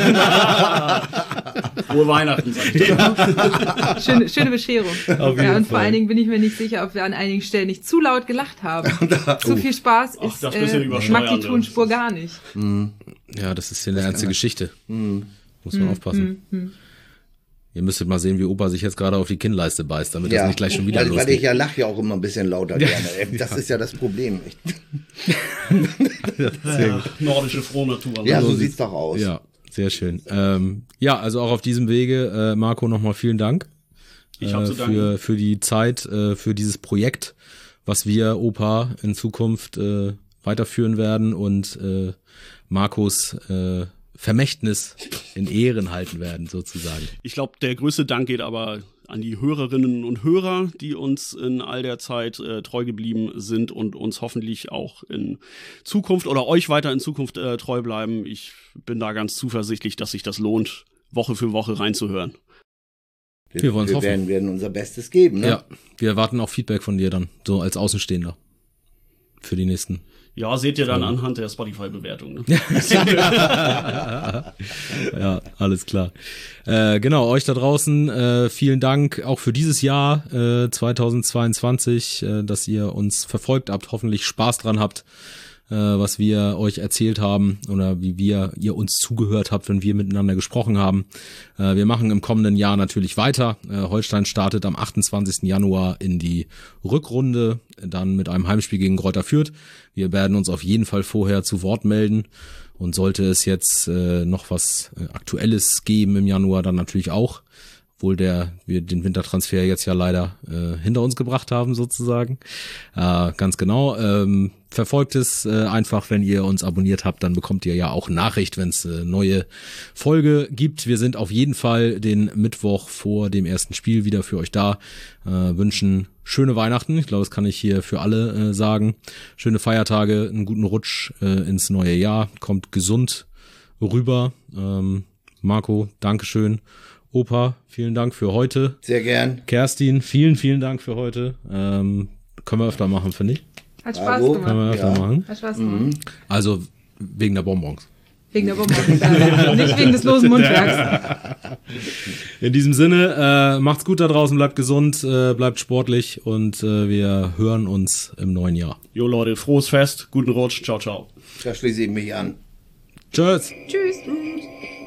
Frohe Weihnachten, sag ich dir. Schöne, schöne Bescherung. Auf jeden Ja, und vor Fall. allen Dingen bin ich mir nicht sicher, ob wir an einigen Stellen nicht zu laut gelacht haben. Zu viel Spaß Ach, ist, das bisschen äh, übersteuern, mag die ne? Tonspur gar nicht. Ja, das ist ja eine ernste Geschichte. Muss man aufpassen. Ihr müsstet mal sehen, wie Opa sich jetzt gerade auf die Kinnleiste beißt, damit das nicht gleich schon wieder weil, weil losgeht. ich ja lache ja auch immer ein bisschen lauter gerne. ey. Das ist ja das Problem. Ja, nordische Frohnatur. Ja, Ne? so sieht's doch aus. Ja, sehr schön. Ähm, ja, also auch auf diesem Wege, äh, Marco, nochmal vielen Dank. Ich hab äh, zu danken. für, für die Zeit, äh, für dieses Projekt, was wir, Opa, in Zukunft äh, weiterführen werden und äh, Marcos äh, Vermächtnis in Ehren halten werden, sozusagen. Ich glaube, der größte Dank geht aber an die Hörerinnen und Hörer, die uns in all der Zeit äh, treu geblieben sind und uns hoffentlich auch in Zukunft oder euch weiter in Zukunft äh, treu bleiben. Ich bin da ganz zuversichtlich, dass sich das lohnt, Woche für Woche reinzuhören. Wir, Wir wollen's wir hoffen. werden, werden unser Bestes geben. Ne? Ja, wir erwarten auch Feedback von dir dann, so als Außenstehender. Für die nächsten. Ja, seht ihr dann anhand der Spotify-Bewertung. Ne? Ja, alles klar. Äh, genau, euch da draußen, äh, vielen Dank auch für dieses Jahr äh, zweitausendzweiundzwanzig, äh, dass ihr uns verfolgt habt, hoffentlich Spaß dran habt, äh, was wir euch erzählt haben oder wie wir ihr uns zugehört habt, wenn wir miteinander gesprochen haben. Äh, wir machen im kommenden Jahr natürlich weiter. Äh, Holstein startet am achtundzwanzigsten Januar in die Rückrunde, dann mit einem Heimspiel gegen Greuther Fürth. Wir werden uns auf jeden Fall vorher zu Wort melden. Und sollte es jetzt äh, noch was äh, Aktuelles geben im Januar, dann natürlich auch. obwohl der wir den Wintertransfer jetzt ja leider äh, hinter uns gebracht haben sozusagen. Äh, ganz genau. Ähm, verfolgt es äh, einfach, wenn ihr uns abonniert habt, dann bekommt ihr ja auch Nachricht, wenn es äh, neue Folge gibt. Wir sind auf jeden Fall den Mittwoch vor dem ersten Spiel wieder für euch da. Äh, wünschen schöne Weihnachten. Ich glaube, das kann ich hier für alle äh, sagen. Schöne Feiertage, einen guten Rutsch äh, ins neue Jahr. Kommt gesund rüber. Ähm, Marco, Dankeschön. Opa, vielen Dank für heute. Sehr gern. Kerstin, vielen, vielen Dank für heute. Ähm, können wir öfter machen, finde ich. Hat Spaß Bravo. gemacht. Können wir öfter Ja. machen. Hat Spaß gemacht. Mhm. Also wegen der Bonbons. Wegen der Bonbons. Ja. Nicht wegen des losen Mundwerks. In diesem Sinne, äh, macht's gut da draußen, bleibt gesund, äh, bleibt sportlich und äh, wir hören uns im neuen Jahr. Jo Leute, frohes Fest, guten Rutsch, ciao, ciao. Da schließe ich mich an. Tschüss. Tschüss.